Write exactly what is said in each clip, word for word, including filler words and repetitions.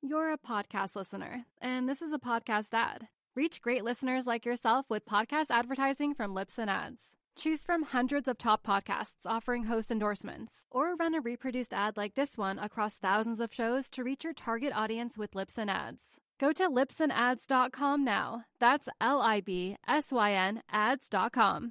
You're a podcast listener, and this is a podcast ad. Reach great listeners like yourself with podcast advertising from Libsyn Ads. Choose from hundreds of top podcasts offering host endorsements, or run a reproduced ad like this one across thousands of shows to reach your target audience with Libsyn Ads. Go to libsyn ads dot com now. That's L I B S Y N ads dot com.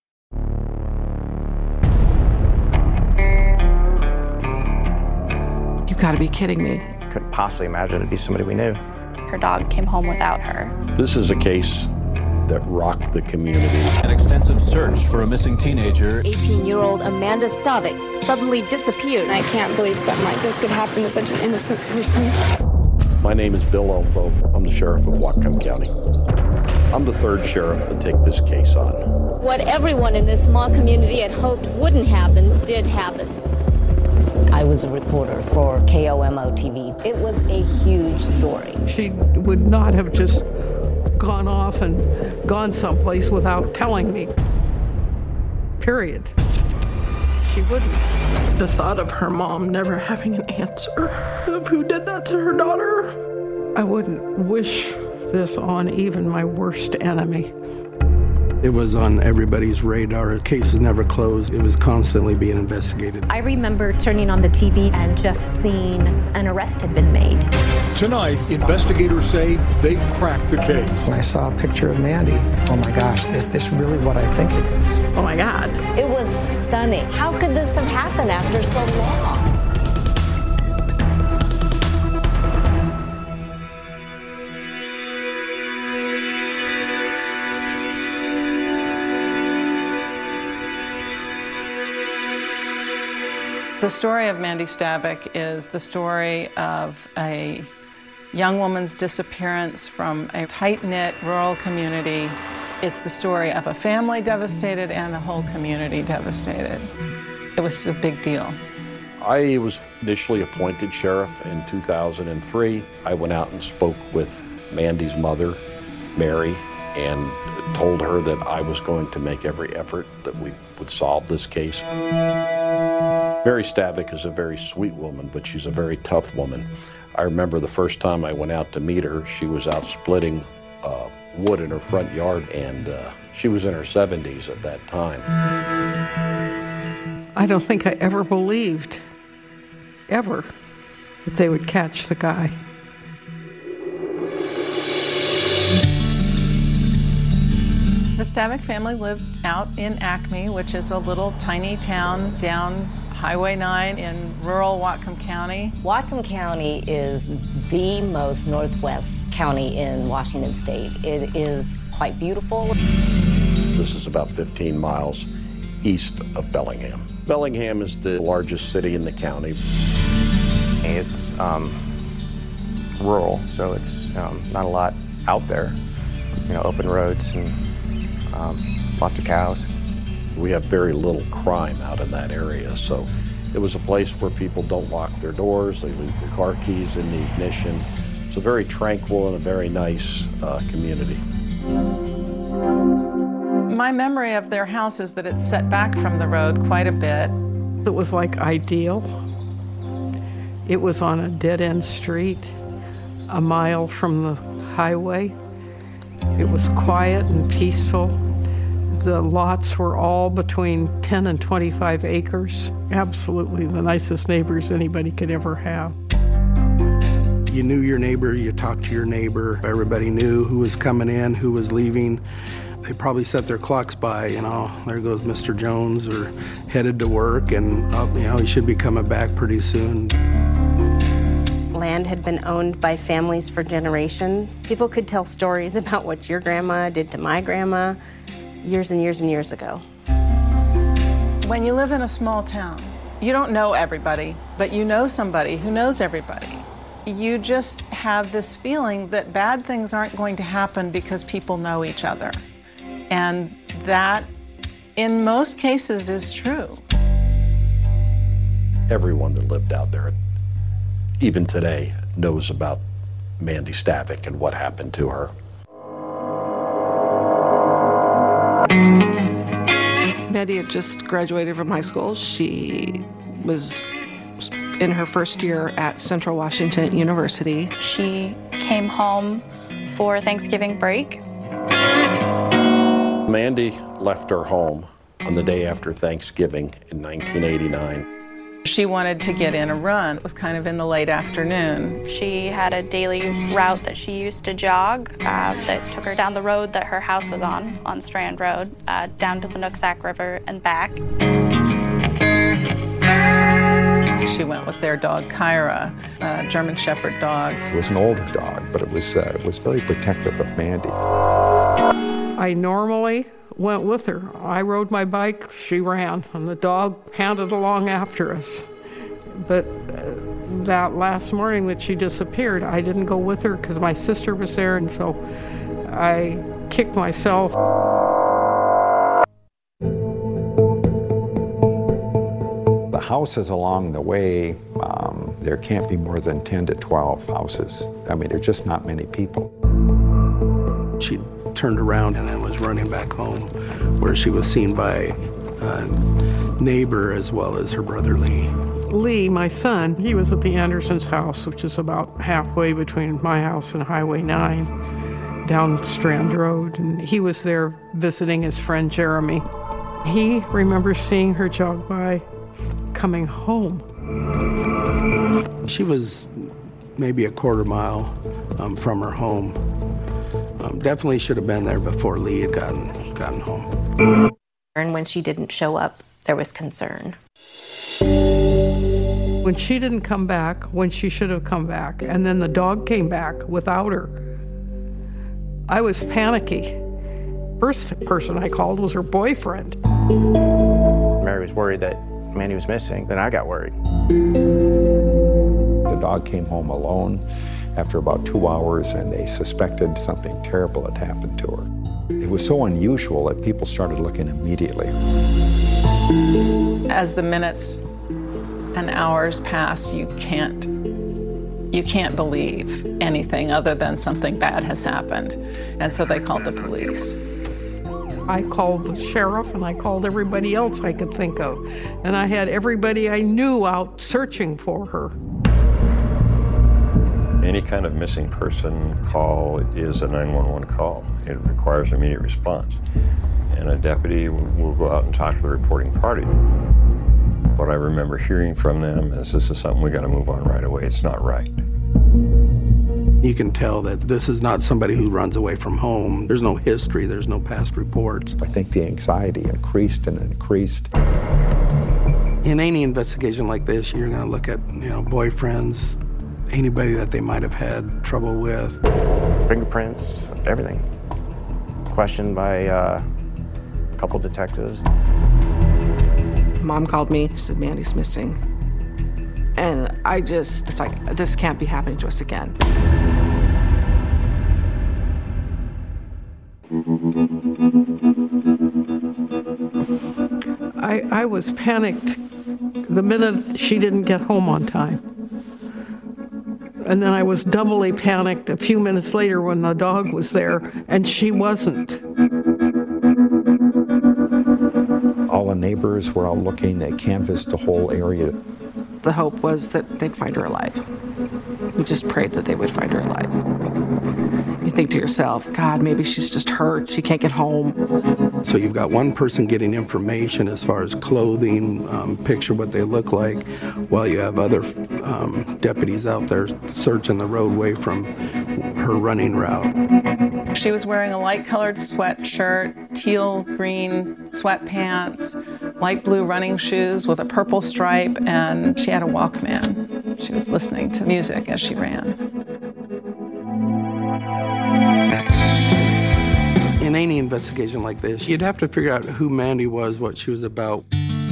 You gotta be kidding me. Couldn't possibly imagine it'd be somebody we knew. Her dog came home without her. This is a case that rocked the community. An extensive search for a missing teenager. eighteen-year-old Amanda Stavik suddenly disappeared. I can't believe something like this could happen to such an innocent person. My name is Bill Elfo. I'm the sheriff of Whatcom County. I'm the third sheriff to take this case on. What everyone in this small community had hoped wouldn't happen did happen. I was a reporter for K O M O T V. It was a huge story. She would not have just gone off and gone someplace without telling me. Period. She wouldn't. The thought of her mom never having an answer of who did that to her daughter, I wouldn't wish this on even my worst enemy. It was on everybody's radar. The case was never closed. It was constantly being investigated. I remember turning on the T V and just seeing an arrest had been made. Tonight, investigators say they've cracked the case. When I saw a picture of Mandy, oh my gosh, is this really what I think it is? Oh my God. It was stunning. How could this have happened after so long? The story of Mandy Stavik is the story of a young woman's disappearance from a tight-knit rural community. It's the story of a family devastated and a whole community devastated. It was a big deal. I was initially appointed sheriff in two thousand three. I went out and spoke with Mandy's mother, Mary, and told her that I was going to make every effort that we would solve this case. Mary Stavik is a very sweet woman, but she's a very tough woman. I remember the first time I went out to meet her, she was out splitting uh, wood in her front yard, and uh, she was in her seventies at that time. I don't think I ever believed, ever, that they would catch the guy. The Stavik family lived out in Acme, which is a little tiny town down Highway nine in rural Whatcom County. Whatcom County is the most northwest county in Washington State. It is quite beautiful. This is about fifteen miles east of Bellingham. Bellingham is the largest city in the county. It's um, rural, so it's um, not a lot out there. You know, open roads and um, lots of cows. We have very little crime out in that area, so it was a place where people don't lock their doors, they leave their car keys in the ignition. It's a very tranquil and a very nice uh, community. My memory of their house is that it's set back from the road quite a bit. It was like ideal. It was on a dead-end street, a mile from the highway. It was quiet and peaceful. The lots were all between ten and twenty-five acres. Absolutely the nicest neighbors anybody could ever have. You knew your neighbor, you talked to your neighbor. Everybody knew who was coming in, who was leaving. They probably set their clocks by, you know, there goes Mister Jones, or headed to work, and uh, you know, he should be coming back pretty soon. Land had been owned by families for generations. People could tell stories about what your grandma did to my grandma years and years and years ago. When you live in a small town, you don't know everybody, but you know somebody who knows everybody. You just have this feeling that bad things aren't going to happen because people know each other. And that, in most cases, is true. Everyone that lived out there, even today, knows about Mandy Stavik and what happened to her. Mandy had just graduated from high school. She was in her first year at Central Washington University. She came home for Thanksgiving break. Mandy left her home on the day after Thanksgiving in nineteen eighty-nine. She wanted to get in a run. It was kind of in the late afternoon. She had a daily route that she used to jog uh, that took her down the road that her house was on, on Strand Road, uh, down to the Nooksack River and back. She went with their dog, Kyra, a German Shepherd dog. It was an older dog, but it was, uh, it was very protective of Mandy. I normally went with her. I rode my bike, she ran, and the dog panted along after us. But uh, that last morning that she disappeared, I didn't go with her because my sister was there, and so I kicked myself. The houses along the way, um, there can't be more than ten to twelve houses. I mean, there's just not many people. She turned around and then was running back home, where she was seen by a neighbor as well as her brother Lee. Lee, my son, he was at the Andersons' house, which is about halfway between my house and Highway nine, down Strand Road, and he was there visiting his friend Jeremy. He remembers seeing her jog by, coming home. She was maybe a quarter mile um, from her home. Um, definitely should have been there before Lee had gotten, gotten home. And when she didn't show up, there was concern. When she didn't come back, when she should have come back, and then the dog came back without her, I was panicky. First person I called was her boyfriend. Mary was worried that Mandy was missing. Then I got worried. The dog came home alone after about two hours, and they suspected something terrible had happened to her. It was so unusual that people started looking immediately. As the minutes and hours pass, you can't, you can't believe anything other than something bad has happened. And so they called the police. I called the sheriff and I called everybody else I could think of. And I had everybody I knew out searching for her. Any kind of missing person call is a nine one one call. It requires immediate response. And a deputy will go out and talk to the reporting party. What I remember hearing from them is, this is something we got to move on right away. It's not right. You can tell that this is not somebody who runs away from home. There's no history, there's no past reports. I think the anxiety increased and increased. In any investigation like this, you're going to look at, you know, boyfriends, anybody that they might have had trouble with. Fingerprints, everything. Questioned by uh, a couple detectives. Mom called me, she said, Mandy's missing. And I just, it's like, this can't be happening to us again. I, I was panicked the minute she didn't get home on time. And then I was doubly panicked a few minutes later when the dog was there and she wasn't. All the neighbors were out looking. They canvassed the whole area. The hope was that they'd find her alive. We just prayed that they would find her alive. You think to yourself, God, maybe she's just hurt. She can't get home. So you've got one person getting information as far as clothing, um, picture what they look like, while you have other um, deputies out there searching the roadway from her running route. She was wearing a light-colored sweatshirt, teal green sweatpants, light blue running shoes with a purple stripe, and she had a Walkman. She was listening to music as she ran. In any investigation like this, you'd have to figure out who Mandy was, what she was about.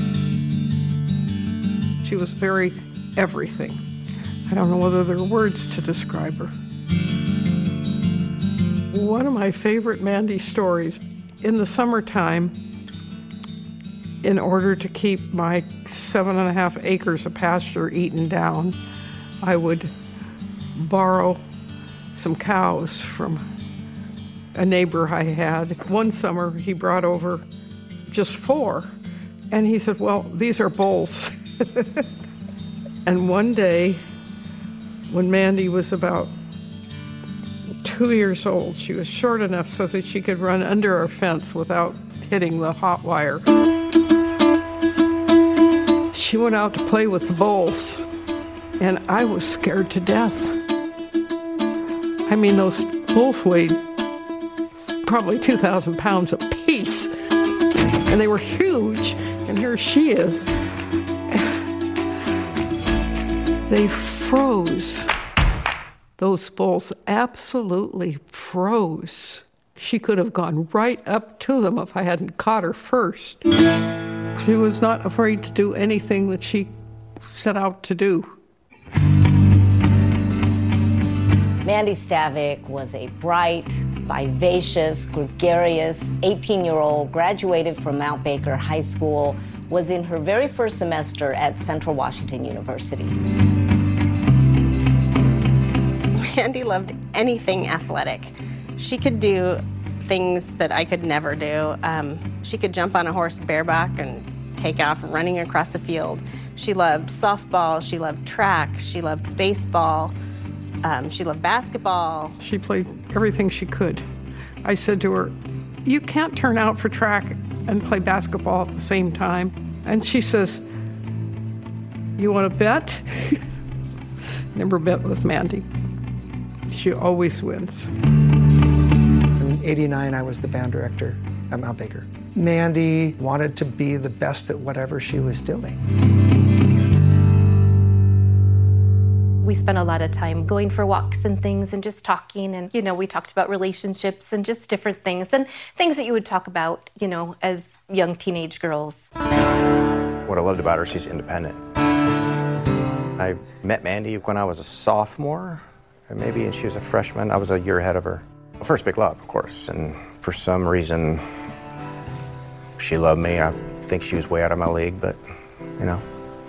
She was very everything. I don't know whether there are words to describe her. One of my favorite Mandy stories, in the summertime, in order to keep my seven and a half acres of pasture eaten down, I would borrow some cows from a neighbor I had. One summer, he brought over just four, and he said, well, these are bulls. And one day, when Mandy was about two years old, she was short enough so that she could run under our fence without hitting the hot wire. She went out to play with the bulls, and I was scared to death. I mean, those bulls weighed probably two thousand pounds apiece, and they were huge, and here she is. They froze. Those bulls absolutely froze. She could have gone right up to them if I hadn't caught her first. She was not afraid to do anything that she set out to do. Mandy Stavik was a bright, vivacious, gregarious eighteen-year-old, graduated from Mount Baker High School, was in her very first semester at Central Washington University. Mandy loved anything athletic. She could do things that I could never do. Um, she could jump on a horse bareback and take off running across the field. She loved softball, she loved track, she loved baseball, um, she loved basketball. She played everything she could. I said to her, you can't turn out for track and play basketball at the same time. And she says, you want to bet? Never bet with Mandy. She always wins. In eighty-nine, I was the band director at Mount Baker. Mandy wanted to be the best at whatever she was doing. We spent a lot of time going for walks and things and just talking. And, you know, we talked about relationships and just different things and things that you would talk about, you know, as young teenage girls. What I loved about her, she's independent. I met Mandy when I was a sophomore, and maybe and she was a freshman. I was a year ahead of her. First big love, of course. And for some reason, she loved me. I think she was way out of my league, but, you know.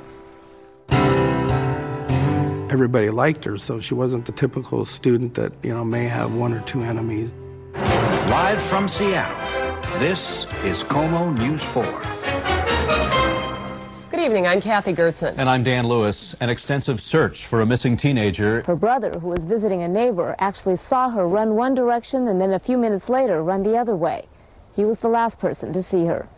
Everybody liked her, so she wasn't the typical student that, you know, may have one or two enemies. Live from Seattle, this is Como News four. Good evening, I'm Kathy Gertson. And I'm Dan Lewis. An extensive search for a missing teenager. Her brother, who was visiting a neighbor, actually saw her run one direction and then a few minutes later run the other way. He was the last person to see her.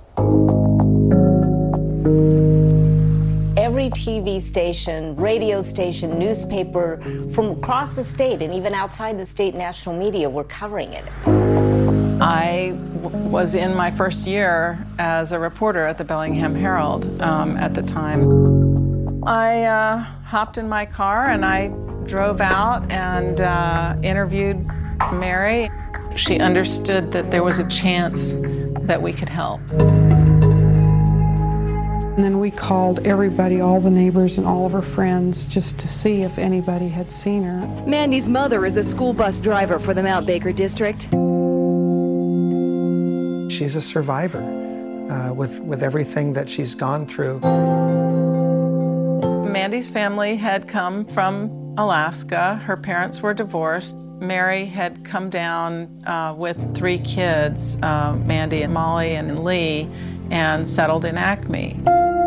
Every T V station, radio station, newspaper from across the state and even outside the state, national media were covering it. I w- was in my first year as a reporter at the Bellingham Herald um, at the time. I uh, hopped in my car and I drove out and uh, interviewed Mary. She understood that there was a chance that we could help. And then we called everybody, all the neighbors and all of her friends, just to see if anybody had seen her. Mandy's mother is a school bus driver for the Mount Baker district. She's a survivor uh, with, with everything that she's gone through. Mandy's family had come from Alaska. Her parents were divorced. Mary had come down uh, with three kids, uh, Mandy and Molly and Lee, and settled in Acme.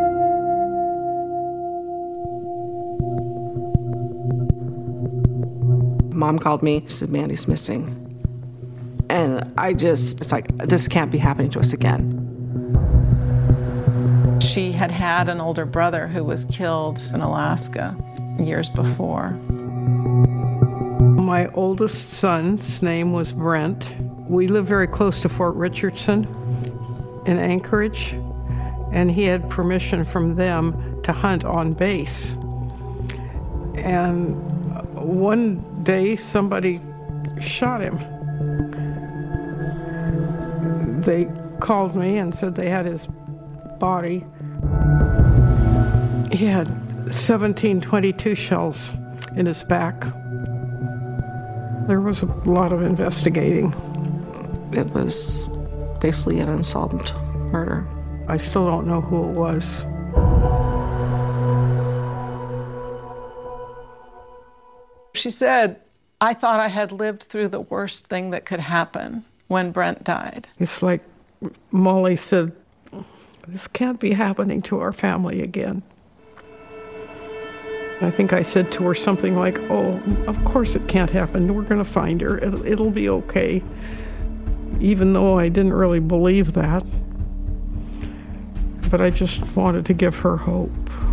Mom called me. She said, Mandy's missing. And I just, it's like, this can't be happening to us again. She had had an older brother who was killed in Alaska years before. My oldest son's name was Brent. We lived very close to Fort Richardson in Anchorage, and he had permission from them to hunt on base. And one day, somebody shot him. They called me and said they had his body. He had seventeen twenty-two shells in his back. There was a lot of investigating. It was basically an unsolved murder. I still don't know who it was. She said, I thought I had lived through the worst thing that could happen when Brent died. It's like Molly said, this can't be happening to our family again. I think I said to her something like, oh, of course it can't happen. We're going to find her. It'll, it'll be okay. Even though I didn't really believe that. But I just wanted to give her hope.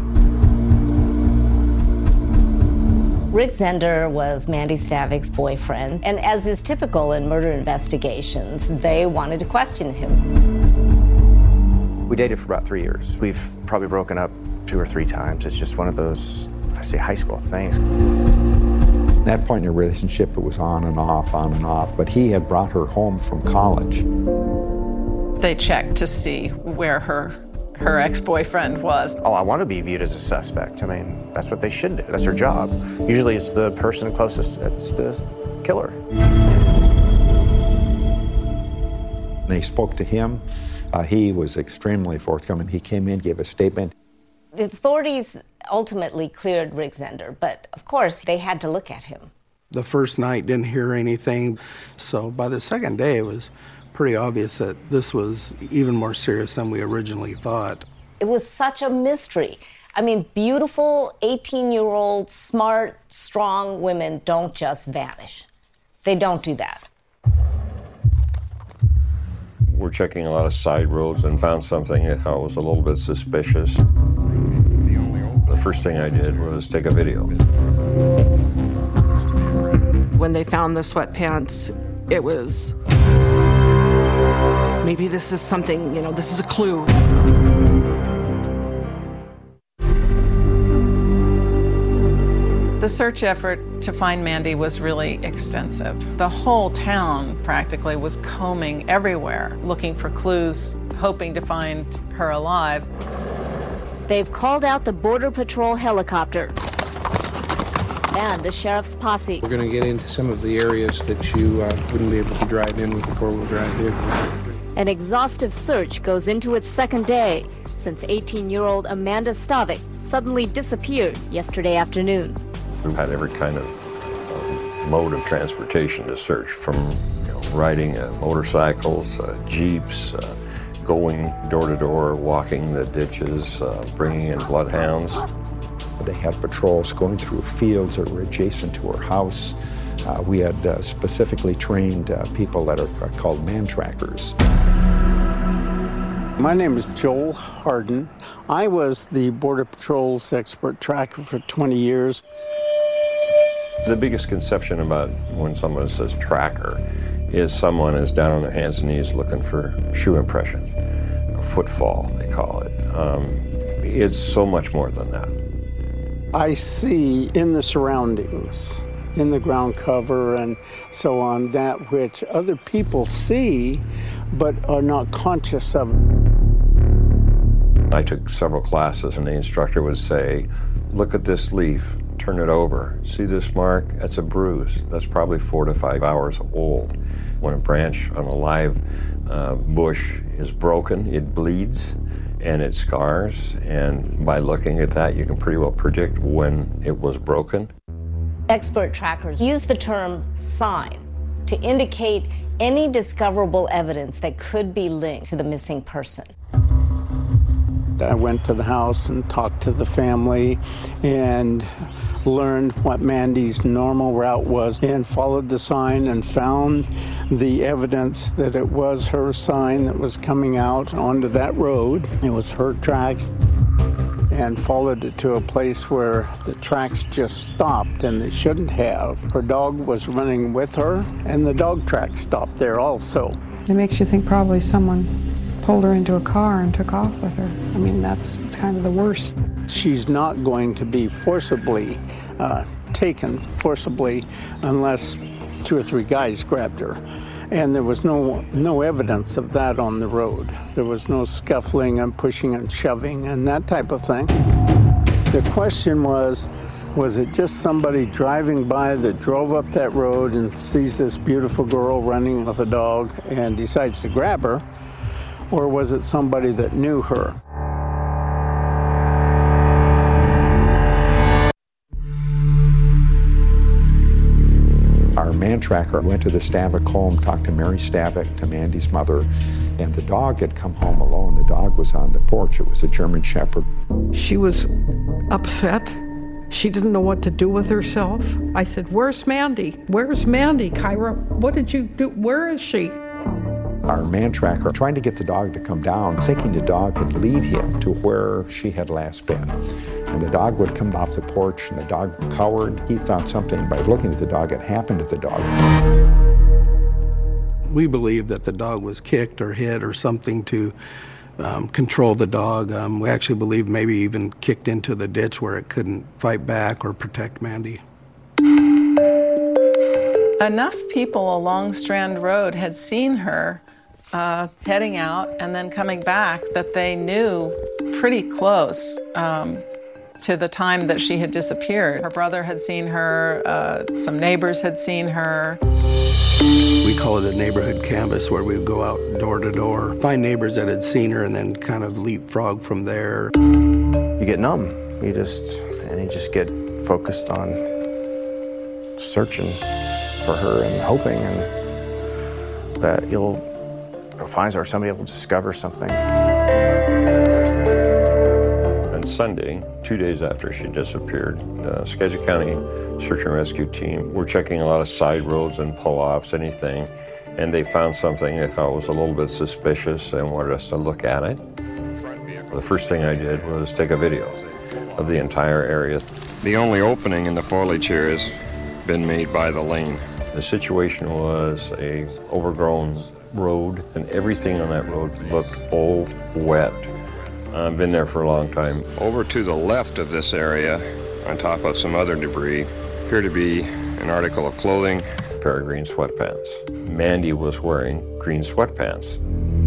Rick Zender was Mandy Stavic's boyfriend, and as is typical in murder investigations, they wanted to question him. We dated for about three years. We've probably broken up two or three times. It's just one of those, I say, high school things. At that point in the relationship, it was on and off, on and off, but he had brought her home from college. They checked to see where her her ex-boyfriend was. Oh, I want to be viewed as a suspect. I mean, that's what they should do. That's their job. Usually it's the person closest, it's the killer. They spoke to him. Uh, he was extremely forthcoming. He came in, gave a statement. The authorities ultimately cleared Rick Zender, but of course they had to look at him. The first night didn't hear anything, so by the second day it was pretty obvious that this was even more serious than we originally thought. It was such a mystery. I mean, beautiful eighteen-year-old, smart, strong women don't just vanish. They don't do that. We're checking a lot of side roads and found something I thought was a little bit suspicious. The first thing I did was take a video. When they found the sweatpants, it was, maybe this is something, you know, this is a clue. The search effort to find Mandy was really extensive. The whole town practically was combing everywhere, looking for clues, hoping to find her alive. They've called out the Border Patrol helicopter and the sheriff's posse. We're going to get into some of the areas that you uh, wouldn't be able to drive in with a four-wheel drive vehicle. An exhaustive search goes into its second day since eighteen-year-old Amanda Stavik suddenly disappeared yesterday afternoon. We've had every kind of uh, mode of transportation to search, from you know, riding uh, motorcycles, uh, jeeps, uh, going door to door, walking the ditches, uh, bringing in bloodhounds. They had patrols going through fields that were adjacent to her house. Uh, we had uh, specifically trained uh, people that are called man trackers. My name is Joel Harden. I was the Border Patrol's expert tracker for twenty years. The biggest conception about when someone says tracker is someone is down on their hands and knees looking for shoe impressions, footfall, they call it. Um, it's so much more than that. I see in the surroundings, in the ground cover and so on, that which other people see but are not conscious of. I took several classes and the instructor would say, look at this leaf, turn it over. See this mark? That's a bruise. That's probably four to five hours old. When a branch on a live uh, bush is broken, it bleeds and it scars. And by looking at that, you can pretty well predict when it was broken. Expert trackers use the term sign to indicate any discoverable evidence that could be linked to the missing person. I went to the house and talked to the family and learned what Mandy's normal route was and followed the sign and found the evidence that it was her sign that was coming out onto that road. It was her tracks, and followed it to a place where the tracks just stopped, and they shouldn't have. Her dog was running with her, and the dog tracks stopped there also. It makes you think probably someone pulled her into a car and took off with her. I mean, that's kind of the worst. She's not going to be forcibly uh, taken forcibly unless two or three guys grabbed her. And there was no no evidence of that on the road. There was no scuffling and pushing and shoving and that type of thing. The question was, was it just somebody driving by that drove up that road and sees this beautiful girl running with a dog and decides to grab her? Or was it somebody that knew her? Our man tracker went to the Stavik home, talked to Mary Stavik, to Mandy's mother, and the dog had come home alone. The dog was on the porch. It was a German Shepherd. She was upset She didn't know what to do with herself. I said, "Where's Mandy? Where's Mandy, Kyra? What did you do? Where is she?" Our man tracker, trying to get the dog to come down, thinking the dog could lead him to where she had last been. And the dog would come off the porch, and the dog cowered. He thought something, by looking at the dog, had happened to the dog. We believe that the dog was kicked or hit or something to um, control the dog. Um, we actually believe maybe even kicked into the ditch where it couldn't fight back or protect Mandy. Enough people along Strand Road had seen her uh, heading out and then coming back that they knew pretty close um, to the time that she had disappeared. Her brother had seen her, uh, some neighbors had seen her. We call it a neighborhood canvas, where we would go out door to door, find neighbors that had seen her, and then kind of leapfrog from there. You get numb. You just, and you just get focused on searching for her and hoping and that you'll find her, or somebody will discover something. On Sunday, two days after she disappeared, the Skagit County Search and Rescue Team were checking a lot of side roads and pull-offs, anything, and they found something they thought was a little bit suspicious and wanted us to look at it. The first thing I did was take a video of the entire area. The only opening in the foliage here has been made by the lane. The situation was a overgrown road, and everything on that road looked old, wet. I've been there for a long time. Over to the left of this area, on top of some other debris, appeared to be an article of clothing. A pair of green sweatpants. Mandy was wearing green sweatpants.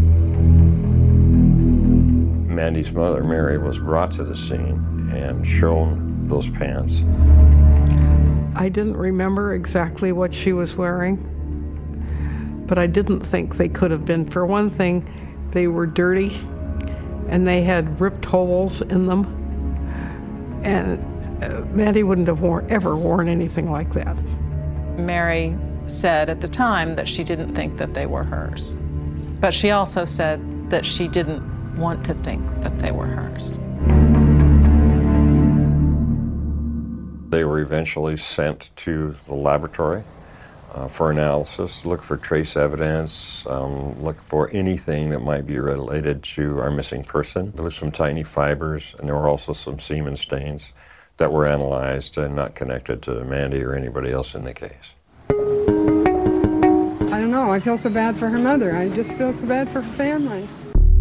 Mandy's mother, Mary, was brought to the scene and shown those pants. I didn't remember exactly what she was wearing, but I didn't think they could have been. For one thing, they were dirty, and they had ripped holes in them, and uh, Mandy wouldn't have worn, ever worn anything like that. Mary said at the time that she didn't think that they were hers, but she also said that she didn't want to think that they were hers. They were eventually sent to the laboratory uh, for analysis, look for trace evidence, um, look for anything that might be related to our missing person. There were some tiny fibers, and there were also some semen stains that were analyzed and not connected to Mandy or anybody else in the case. I don't know. I feel so bad for her mother. I just feel so bad for her family.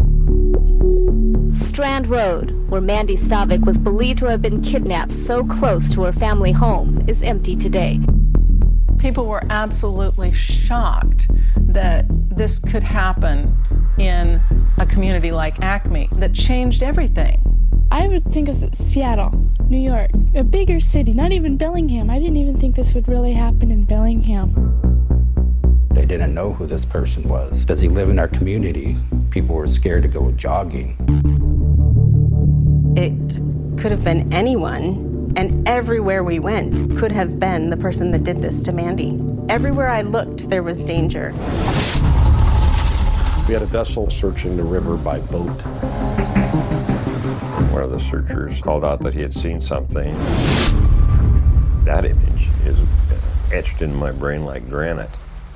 Strand Road, where Mandy Stavik was believed to have been kidnapped so close to her family home, is empty today. People were absolutely shocked that this could happen in a community like Acme that changed everything. I would think of Seattle, New York, a bigger city, not even Bellingham. I didn't even think this would really happen in Bellingham. They didn't know who this person was. Does he live in our community? People were scared to go jogging. It could have been anyone, and everywhere we went could have been the person that did this to Mandy. Everywhere I looked, there was danger. We had a vessel searching the river by boat. One of the searchers called out that he had seen something. That image is etched in my brain like granite.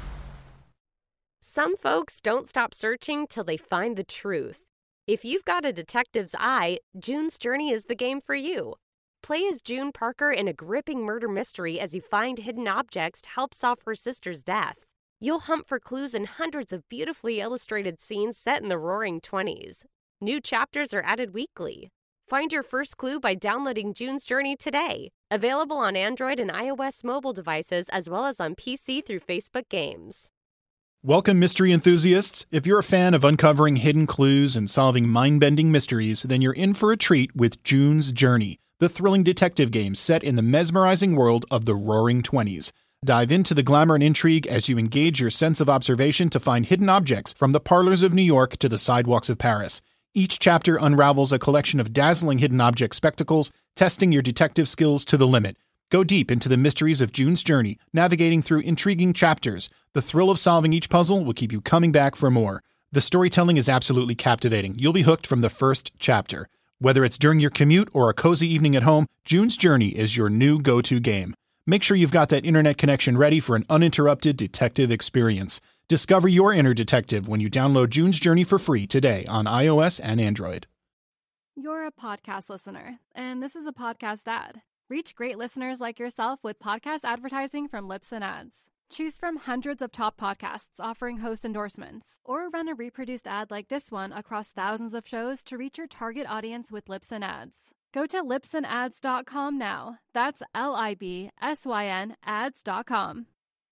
Some folks don't stop searching till they find the truth. If you've got a detective's eye, June's Journey is the game for you. Play as June Parker in a gripping murder mystery as you find hidden objects to help solve her sister's death. You'll hunt for clues in hundreds of beautifully illustrated scenes set in the Roaring Twenties. New chapters are added weekly. Find your first clue by downloading June's Journey today. Available on Android and iOS mobile devices as well as on P C through Facebook Games. Welcome, mystery enthusiasts. If you're a fan of uncovering hidden clues and solving mind-bending mysteries, then you're in for a treat with June's Journey, the thrilling detective game set in the mesmerizing world of the Roaring Twenties. Dive into the glamour and intrigue as you engage your sense of observation to find hidden objects from the parlors of New York to the sidewalks of Paris. Each chapter unravels a collection of dazzling hidden object spectacles, testing your detective skills to the limit. Go deep into the mysteries of June's Journey, navigating through intriguing chapters. The thrill of solving each puzzle will keep you coming back for more. The storytelling is absolutely captivating. You'll be hooked from the first chapter. Whether it's during your commute or a cozy evening at home, June's Journey is your new go-to game. Make sure you've got that internet connection ready for an uninterrupted detective experience. Discover your inner detective when you download June's Journey for free today on iOS and Android. You're a podcast listener, and this is a podcast ad. Reach great listeners like yourself with podcast advertising from Libsyn Ads. Choose from hundreds of top podcasts offering host endorsements, or run a reproduced ad like this one across thousands of shows to reach your target audience with Libsyn Ads. Go to libsyn ads dot com now. That's L I B S Y N ads dot com.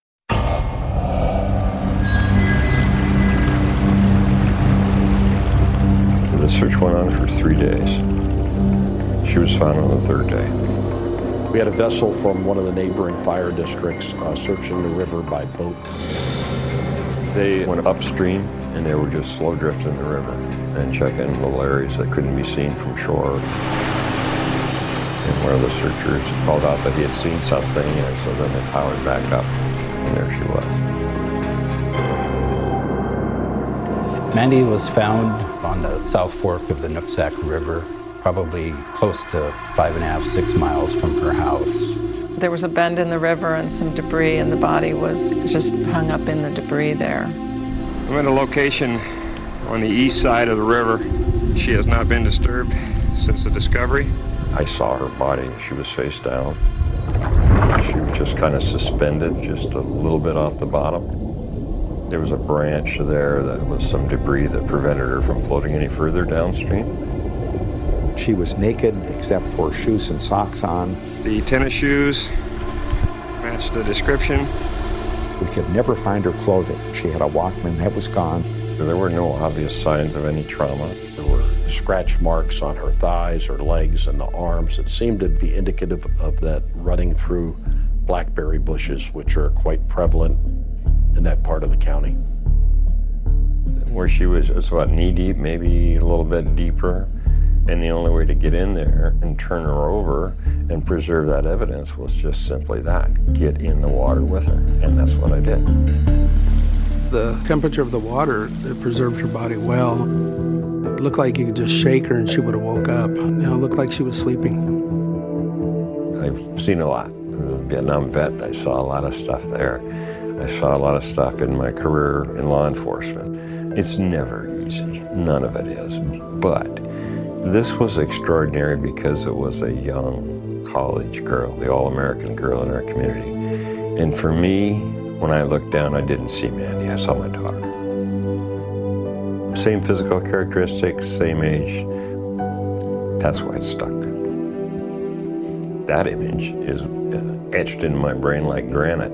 The search went on for three days. She was found on the third day. We had a vessel from one of the neighboring fire districts uh, searching the river by boat. They went upstream and they were just slow drifting the river and checking little areas that couldn't be seen from shore. And one of the searchers called out that he had seen something, and so then they powered back up, and there she was. Mandy was found on the South Fork of the Nooksack River, probably close to five and a half, six miles from her house. There was a bend in the river and some debris, and the body was just hung up in the debris there. I'm at a location on the east side of the river. She has not been disturbed since the discovery. I saw her body. She was face down. She was just kind of suspended, just a little bit off the bottom. There was a branch there that was some debris that prevented her from floating any further downstream. She was naked except for shoes and socks on. The tennis shoes matched the description. We could never find her clothing. She had a Walkman that was gone. There were no obvious signs of any trauma. There were scratch marks on her thighs, her legs, and the arms. It seemed to be indicative of that running through blackberry bushes, which are quite prevalent in that part of the county. Where she was, it was about knee-deep, maybe a little bit deeper. And the only way to get in there and turn her over and preserve that evidence was just simply that, get in the water with her. And that's what I did. The temperature of the water, it preserved her body well. It looked like you could just shake her and she would have woke up. You know, it looked like she was sleeping. I've seen a lot. I'm a Vietnam vet. I saw a lot of stuff there. I saw a lot of stuff in my career in law enforcement. It's never easy. None of it is. But this was extraordinary because it was a young college girl, the all-American girl in our community. And for me, when I looked down, I didn't see Mandy, I saw my daughter. Same physical characteristics, same age. That's why it stuck. That image is etched in my brain like granite.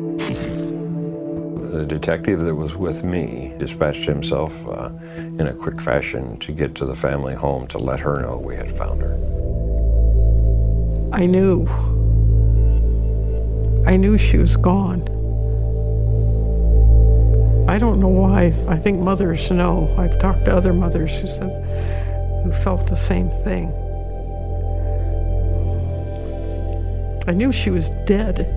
The detective that was with me dispatched himself uh, in a quick fashion to get to the family home to let her know we had found her. I knew. I knew she was gone. I don't know why. I think mothers know. I've talked to other mothers who said, who felt the same thing. I knew she was dead.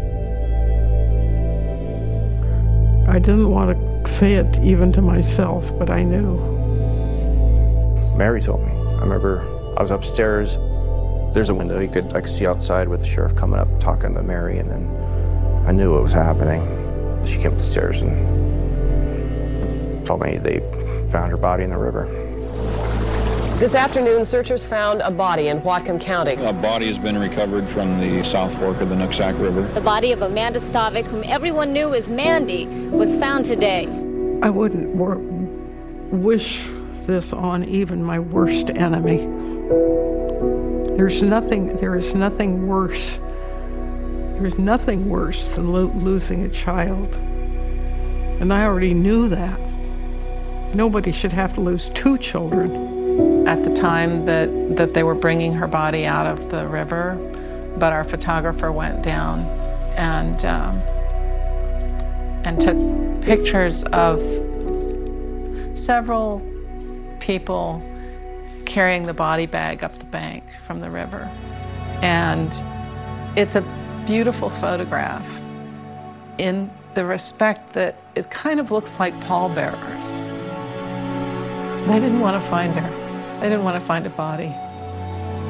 I didn't want to say it even to myself, but I knew. Mary told me. I remember I was upstairs. There's a window you could I could see outside with the sheriff coming up talking to Mary, and then I knew what was happening. She came up the stairs and told me they found her body in the river. This afternoon, searchers found a body in Whatcom County. A body has been recovered from the South Fork of the Nooksack River. The body of Amanda Stavik, whom everyone knew as Mandy, was found today. I wouldn't wor- wish this on even my worst enemy. There's nothing, there is nothing worse. There's nothing worse than lo- losing a child. And I already knew that. Nobody should have to lose two children. At the time that, that they were bringing her body out of the river, but our photographer went down and um, and took pictures of several people carrying the body bag up the bank from the river. And it's a beautiful photograph in the respect that it kind of looks like pallbearers. They didn't want to find her. They didn't want to find a body.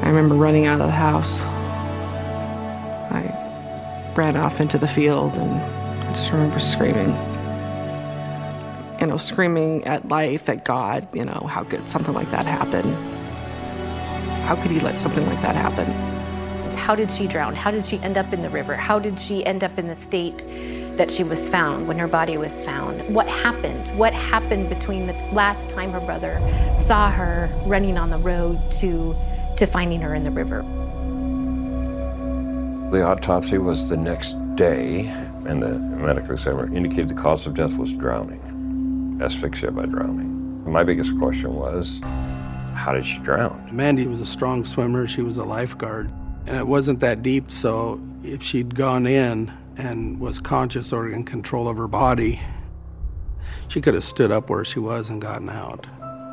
I remember running out of the house. I ran off into the field, and I just remember screaming. You know, screaming at life, at God, you know, how could something like that happen? How could he let something like that happen? It's how did she drown? How did she end up in the river? How did she end up in the state that she was found, when her body was found? What happened? What happened between the last time her brother saw her running on the road to, to finding her in the river? The autopsy was the next day, and the medical examiner indicated the cause of death was drowning, asphyxia by drowning. My biggest question was, how did she drown? Mandy was a strong swimmer. She was a lifeguard. And it wasn't that deep, so if she'd gone in and was conscious or in control of her body, she could have stood up where she was and gotten out.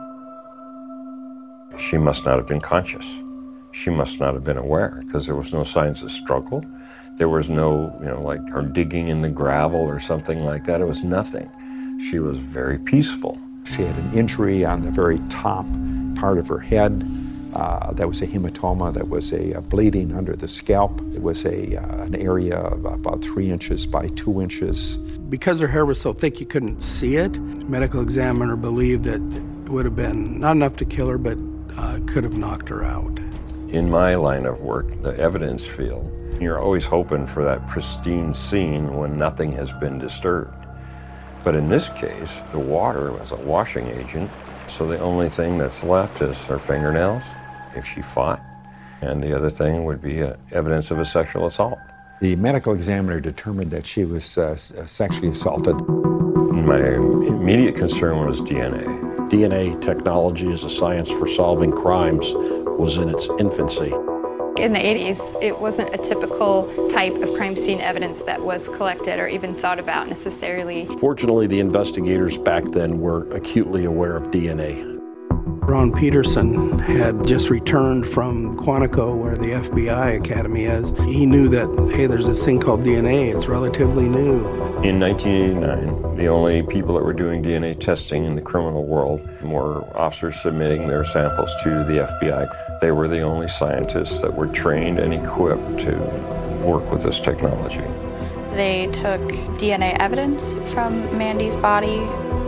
She must not have been conscious. She must not have been aware, because there was no signs of struggle. There was no, you know, like her digging in the gravel or something like that. It was nothing. She was very peaceful. She had an injury on the very top part of her head. Uh, that was a hematoma, that was a, a bleeding under the scalp. It was a, uh, an area of about three inches by two inches. Because her hair was so thick you couldn't see it, the medical examiner believed that it would have been not enough to kill her, but uh, could have knocked her out. In my line of work, the evidence field, you're always hoping for that pristine scene when nothing has been disturbed. But in this case, the water was a washing agent, so the only thing that's left is her fingernails, if she fought, and the other thing would be uh, evidence of a sexual assault. The medical examiner determined that she was uh, sexually assaulted. My immediate concern was D N A. D N A technology as a science for solving crimes was in its infancy. In the eighties, it wasn't a typical type of crime scene evidence that was collected or even thought about necessarily. Fortunately, the investigators back then were acutely aware of D N A. Ron Peterson had just returned from Quantico, where the F B I Academy is. He knew that, hey, there's this thing called D N A. It's relatively new. In nineteen eighty-nine, the only people that were doing D N A testing in the criminal world were officers submitting their samples to the F B I. They were the only scientists that were trained and equipped to work with this technology. They took D N A evidence from Mandy's body.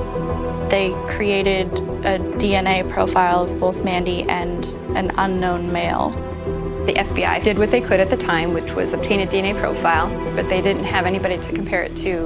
They created a D N A profile of both Mandy and an unknown male. The F B I did what they could at the time, which was obtain a D N A profile, but they didn't have anybody to compare it to.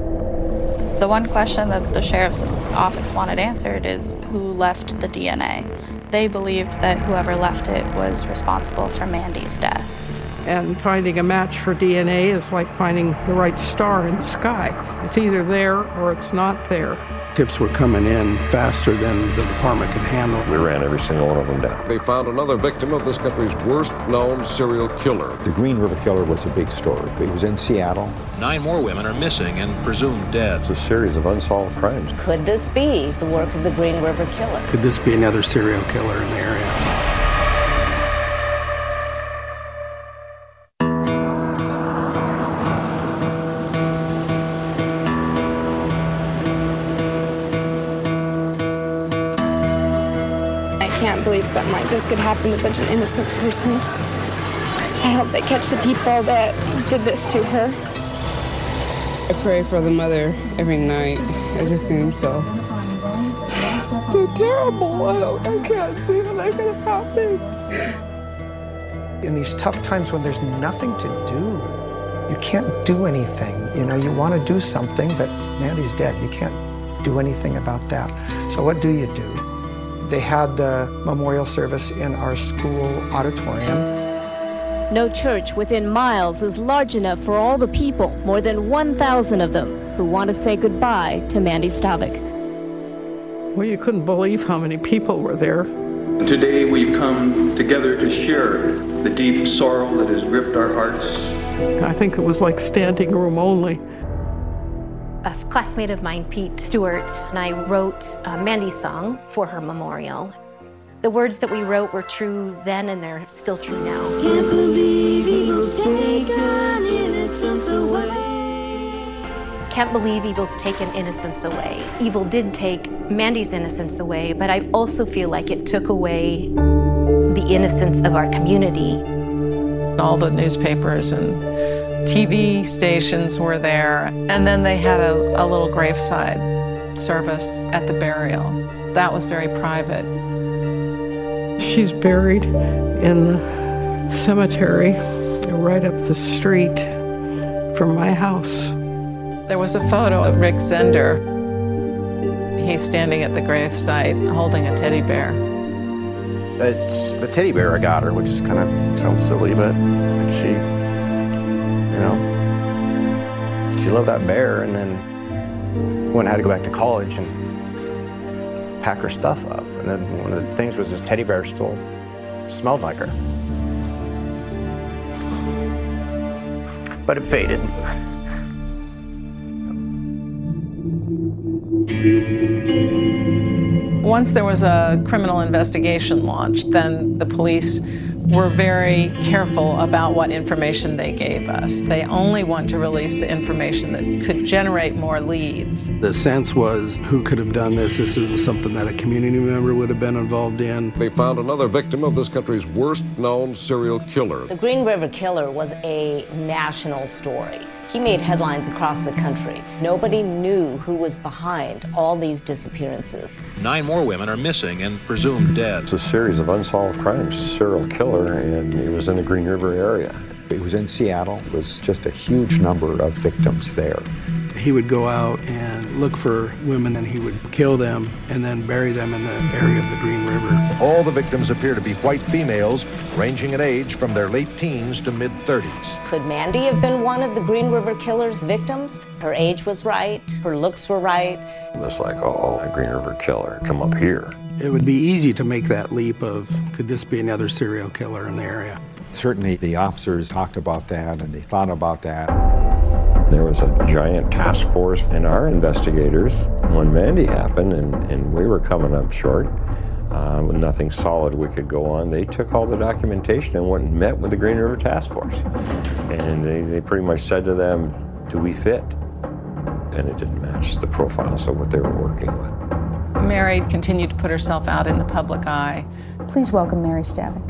The one question that the sheriff's office wanted answered is who left the D N A. They believed that whoever left it was responsible for Mandy's death. And finding a match for D N A is like finding the right star in the sky. It's either there or it's not there. Tips were coming in faster than the department could handle. We ran every single one of them down. They found another victim of this country's worst-known serial killer. The Green River Killer was a big story. It was in Seattle. Nine more women are missing and presumed dead. It's a series of unsolved crimes. Could this be the work of the Green River Killer? Could this be another serial killer in the area? I can't believe something like this could happen to such an innocent person. I hope they catch the people that did this to her. I pray for the mother every night. It just seems so, so terrible. I, don't, I can't see how that could happen. In these tough times when there's nothing to do, you can't do anything. You know, you want to do something, but Mandy's dead. You can't do anything about that. So what do you do? They had the memorial service in our school auditorium. No church within miles is large enough for all the people, more than one thousand of them, who want to say goodbye to Mandy Stavik. Well, you couldn't believe how many people were there. Today we've come together to share the deep sorrow that has gripped our hearts. I think it was like standing room only. A classmate of mine, Pete Stewart, and I wrote a Mandy song for her memorial. The words that we wrote were true then and they're still true now. Can't believe evil's taken innocence away. Can't believe evil's taken innocence away. Evil did take Mandy's innocence away, but I also feel like it took away the innocence of our community. All the newspapers and T V stations were there, and then they had a, a little graveside service at the burial. That was very private. She's buried in the cemetery right up the street from my house. There was a photo of Rick Zender. He's standing at the gravesite holding a teddy bear. It's the teddy bear I got her, which is kind of sounds silly, but I think she, you know, she loved that bear, and then went and had to go back to college and pack her stuff up. And then one of the things was this teddy bear still smelled like her. But it faded. Once there was a criminal investigation launched, then the police were very careful about what information they gave us. They only want to release the information that could generate more leads. The sense was, who could have done this? This is something that a community member would have been involved in. They found another victim of this country's worst-known serial killer. The Green River Killer was a national story. He made headlines across the country. Nobody knew who was behind all these disappearances. Nine more women are missing and presumed dead. It's a series of unsolved crimes, serial killer, and it was in the Green River area. It was in Seattle. It was just a huge number of victims there. He would go out and look for women, and he would kill them and then bury them in the area of the Green River. All the victims appear to be white females, ranging in age from their late teens to mid-thirties. Could Mandy have been one of the Green River Killer's victims? Her age was right, her looks were right. It was like, oh, a Green River Killer, come up here. It would be easy to make that leap of, could this be another serial killer in the area? Certainly the officers talked about that and they thought about that. There was a giant task force in our investigators when Mandy happened, and, and we were coming up short. Uh, with nothing solid we could go on. They took all the documentation and went and met with the Green River Task Force. And they, they pretty much said to them, do we fit? And it didn't match the profiles of what they were working with. Mary continued to put herself out in the public eye. Please welcome Mary Stavik.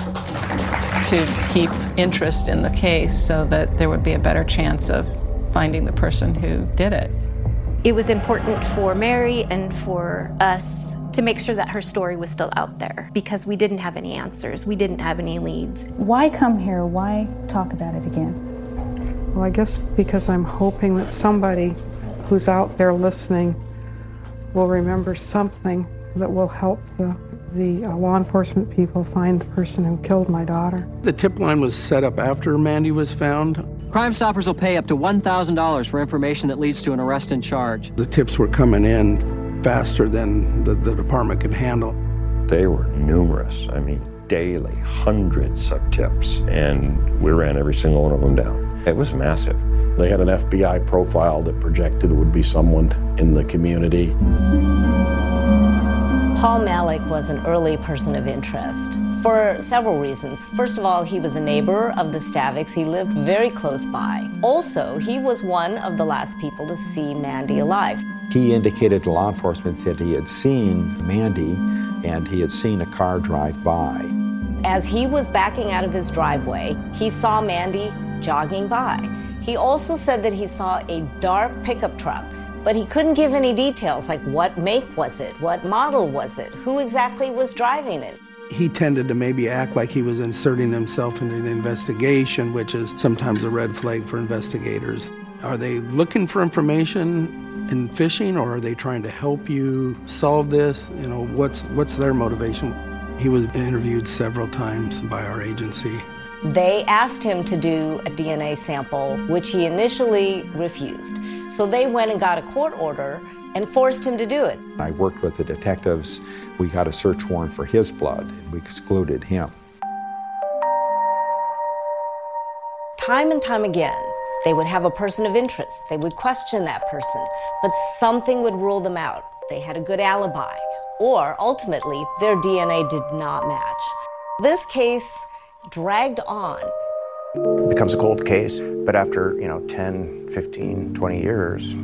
To keep interest in the case so that there would be a better chance of finding the person who did it. It was important for Mary and for us to make sure that her story was still out there because we didn't have any answers. We didn't have any leads. Why come here? Why talk about it again? Well, I guess because I'm hoping that somebody who's out there listening will remember something that will help the, the uh, law enforcement people find the person who killed my daughter. The tip line was set up after Mandy was found. Crime Stoppers will pay up to one thousand dollars for information that leads to an arrest and charge. The tips were coming in faster than the, the department could handle. They were numerous. I mean, daily, hundreds of tips. And we ran every single one of them down. It was massive. They had an F B I profile that projected it would be someone in the community. Paul Malik was an early person of interest for several reasons. First of all, he was a neighbor of the Staviks. He lived very close by. Also, he was one of the last people to see Mandy alive. He indicated to law enforcement that he had seen Mandy and he had seen a car drive by. As he was backing out of his driveway, he saw Mandy jogging by. He also said that he saw a dark pickup truck, but he couldn't give any details, like what make was it, what model was it, who exactly was driving it. He tended to maybe act like he was inserting himself into an investigation, which is sometimes a red flag for investigators. Are they looking for information and fishing, or are they trying to help you solve this? You know, what's what's their motivation? He was interviewed several times by our agency. They asked him to do a D N A sample, which he initially refused. So they went and got a court order and forced him to do it. I worked with the detectives. We got a search warrant for his blood, and we excluded him. Time and time again, they would have a person of interest. They would question that person, but something would rule them out. They had a good alibi, or ultimately, their D N A did not match. This case dragged on. It becomes a cold case, but after, you know, ten, fifteen, twenty years,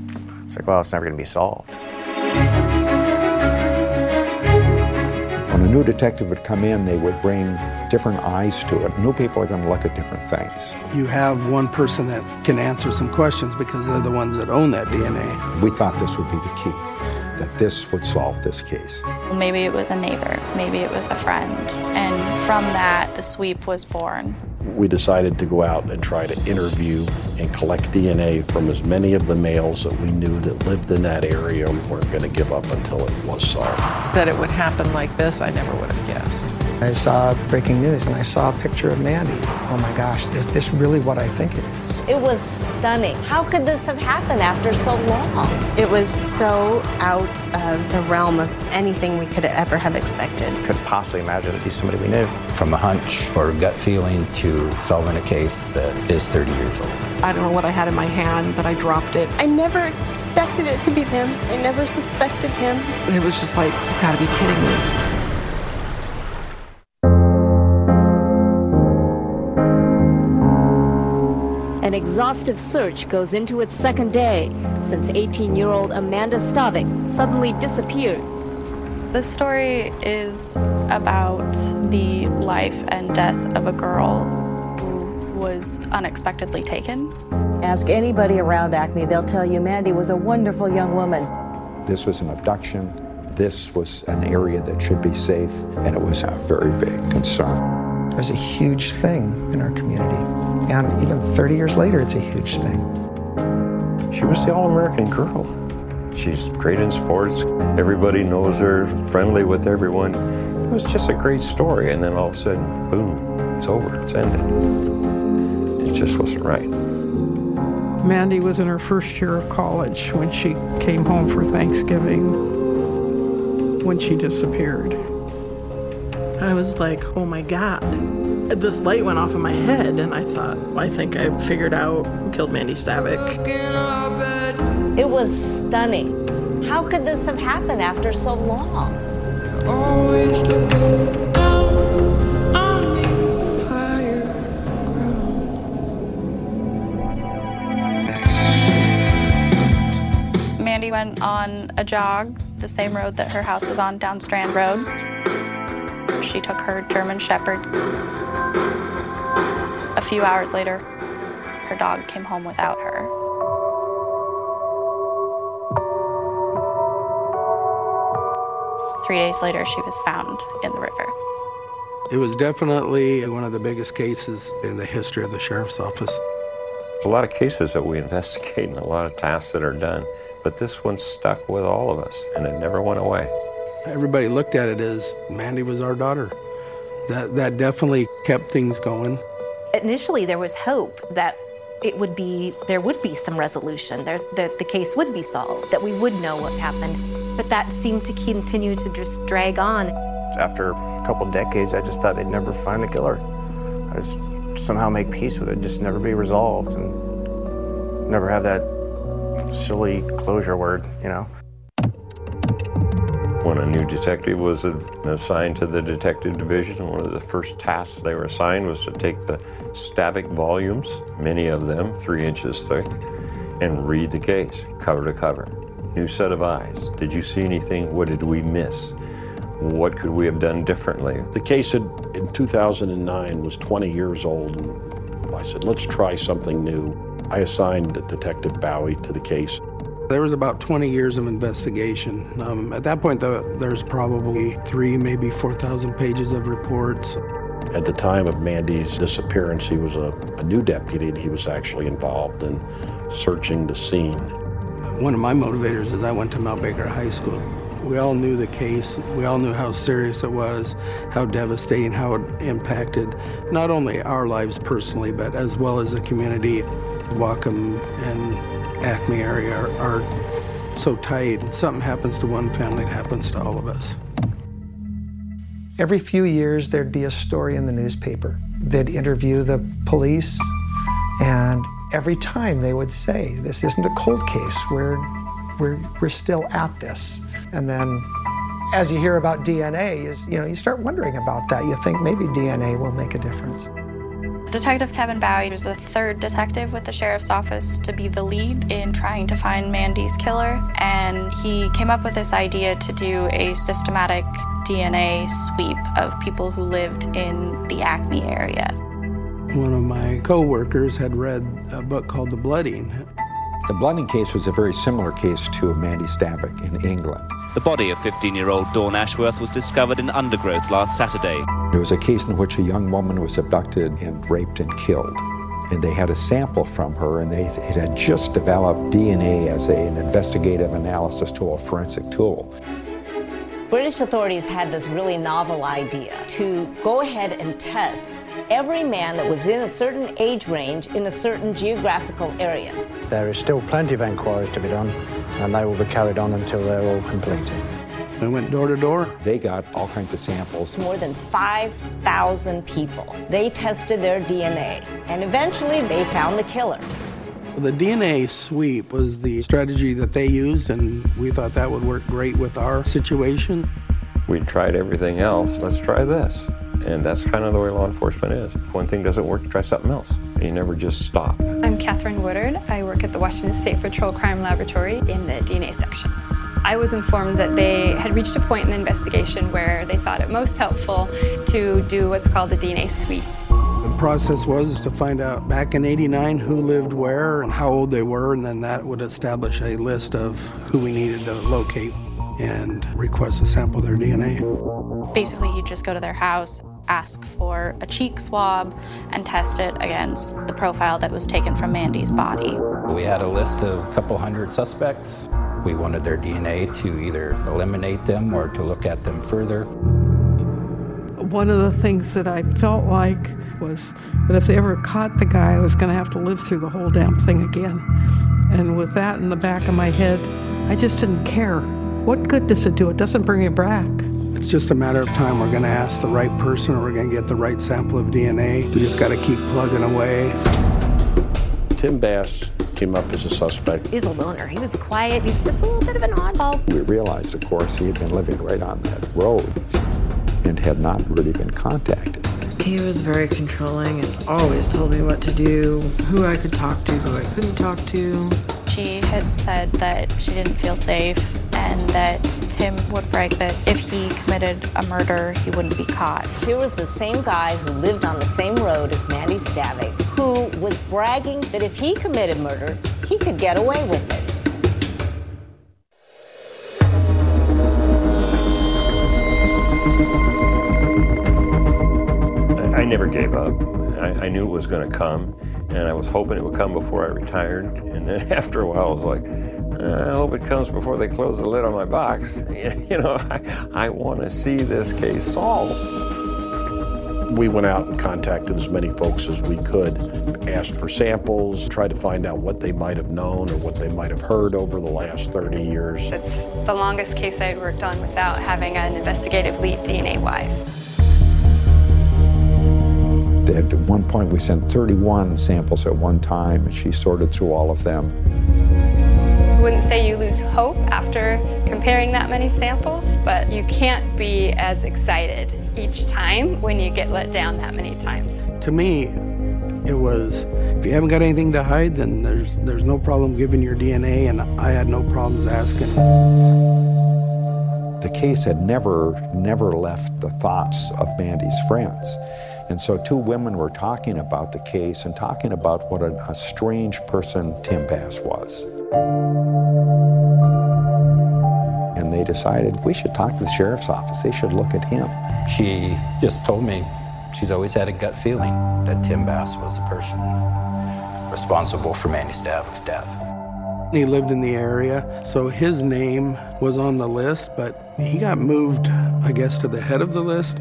it's like, well, it's never going to be solved. One of new detective would come in, they would bring different eyes to it. New people are going to look at different things. You have one person that can answer some questions because they're the ones that own that D N A. We thought this would be the key, that this would solve this case. Maybe it was a neighbor, maybe it was a friend, and from that, the sweep was born. We decided to go out and try to interview and collect D N A from as many of the males that we knew that lived in that area. We weren't going to give up until it was solved. That it would happen like this, I never would have guessed. I saw breaking news and I saw a picture of Mandy. Oh my gosh, is this really what I think it is? It was stunning. How could this have happened after so long? It was so out of the realm of anything we could ever have expected. Couldn't possibly imagine it'd be somebody we knew. From a hunch or gut feeling to solving a case that is thirty years old. I don't know what I had in my hand, but I dropped it. I never expected it to be him. I never suspected him. It was just like, you gotta be kidding me. An exhaustive search goes into its second day since eighteen-year-old Amanda Stavik suddenly disappeared. The story is about the life and death of a girl who was unexpectedly taken. Ask anybody around Acme, they'll tell you Mandy was a wonderful young woman. This was an abduction. This was an area that should be safe, and it was a very big concern. It was a huge thing in our community, and even thirty years later, it's a huge thing. She was the all-American girl. She's great in sports. Everybody knows her, friendly with everyone. It was just a great story, and then all of a sudden, boom, it's over, it's ended. It just wasn't right. Mandy was in her first year of college when she came home for Thanksgiving, when she disappeared. I was like, oh my God. This light went off in my head, and I thought, well, I think I figured out who killed Mandy Stavik. It was stunning. How could this have happened after so long? Always looking down on me from higher ground. Mandy went on a jog, the same road that her house was on, down Strand Road. She took her German Shepherd. A few hours later, her dog came home without her. Three days later, she was found in the river. It was definitely one of the biggest cases in the history of the sheriff's office. There's a lot of cases that we investigate and a lot of tasks that are done, but this one stuck with all of us, and it never went away. Everybody looked at it as Mandy was our daughter. That, that definitely kept things going. Initially, there was hope that it would be, there would be some resolution, there, that the case would be solved, that we would know what happened. But that seemed to continue to just drag on. After a couple decades, I just thought they'd never find the killer. I just somehow make peace with it, just never be resolved, and never have that silly closure word, you know. When a new detective was assigned to the detective division, one of the first tasks they were assigned was to take the Stavik volumes, many of them three inches thick, and read the case, cover to cover. New set of eyes. Did you see anything? What did we miss? What could we have done differently? The case had, in two thousand nine was twenty years old, and I said, let's try something new. I assigned Detective Bowie to the case. There was about twenty years of investigation. Um, at that point, though, there's probably three, maybe four thousand pages of reports. At the time of Mandy's disappearance, he was a, a new deputy, and he was actually involved in searching the scene. One of my motivators is I went to Mount Baker High School. We all knew the case. We all knew how serious it was, how devastating, how it impacted not only our lives personally, but as well as the community. Whatcom and Acme area are, are so tight. Something happens to one family, it happens to all of us. Every few years, there'd be a story in the newspaper. They'd interview the police, and every time they would say, this isn't a cold case, we're, we're, we're still at this. And then as you hear about D N A, is, you know, you start wondering about that. You think maybe D N A will make a difference. Detective Kevin Bowie was the third detective with the sheriff's office to be the lead in trying to find Mandy's killer, and he came up with this idea to do a systematic D N A sweep of people who lived in the Acme area. One of my co-workers had read a book called The Blooding. The Blooding case was a very similar case to Mandy Stavik in England. The body of fifteen-year-old Dawn Ashworth was discovered in undergrowth last Saturday. There was a case in which a young woman was abducted and raped and killed. And they had a sample from her, and they it had just developed D N A as a, an investigative analysis tool, a forensic tool. British authorities had this really novel idea to go ahead and test every man that was in a certain age range in a certain geographical area. There is still plenty of inquiries to be done, and they will be carried on until they're all completed. We went door to door. They got all kinds of samples. More than five thousand people. They tested their D N A, and eventually they found the killer. The D N A sweep was the strategy that they used, and we thought that would work great with our situation. We'd tried everything else, let's try this. And that's kind of the way law enforcement is. If one thing doesn't work, you try something else. You never just stop. I'm Catherine Woodard. I work at the Washington State Patrol Crime Laboratory in the D N A section. I was informed that they had reached a point in the investigation where they thought it most helpful to do what's called a D N A sweep. The process was to find out back in eighty-nine who lived where and how old they were, and then that would establish a list of who we needed to locate and request a sample of their D N A. Basically, you just go to their house, ask for a cheek swab, and test it against the profile that was taken from Mandy's body. We had a list of a couple hundred suspects. We wanted their D N A to either eliminate them or to look at them further. One of the things that I felt like was that if they ever caught the guy, I was going to have to live through the whole damn thing again. And with that in the back of my head, I just didn't care. What good does it do? It doesn't bring it back. It's just a matter of time. We're going to ask the right person, or we're going to get the right sample of D N A. We just got to keep plugging away. Tim Bass came up as a suspect. He was a loner. He was quiet. He was just a little bit of an oddball. We realized, of course, he had been living right on that road and had not really been contacted. He was very controlling and always told me what to do, who I could talk to, who I couldn't talk to. She had said that she didn't feel safe and that Tim would brag that if he committed a murder, he wouldn't be caught. Here was the same guy who lived on the same road as Mandy Stavik, who was bragging that if he committed murder, he could get away with it. I never gave up. I, I knew it was going to come, and I was hoping it would come before I retired. And then after a while, I was like, I hope it comes before they close the lid on my box. You know, I, I want to see this case solved. We went out and contacted as many folks as we could, asked for samples, tried to find out what they might have known or what they might have heard over the last thirty years. It's the longest case I'd worked on without having an investigative lead D N A-wise. At one point, we sent thirty-one samples at one time, and she sorted through all of them. I wouldn't say you lose hope after comparing that many samples, but you can't be as excited each time when you get let down that many times. To me, it was, if you haven't got anything to hide, then there's there's no problem giving your D N A, and I had no problems asking. The case had never, never left the thoughts of Mandy's friends. And so two women were talking about the case and talking about what a, a strange person Tim Bass was. And they decided we should talk to the sheriff's office. They should look at him. She just told me she's always had a gut feeling that Tim Bass was the person responsible for Mandy Stavik's death. He lived in the area, so his name was on the list, but he got moved, I guess, to the head of the list.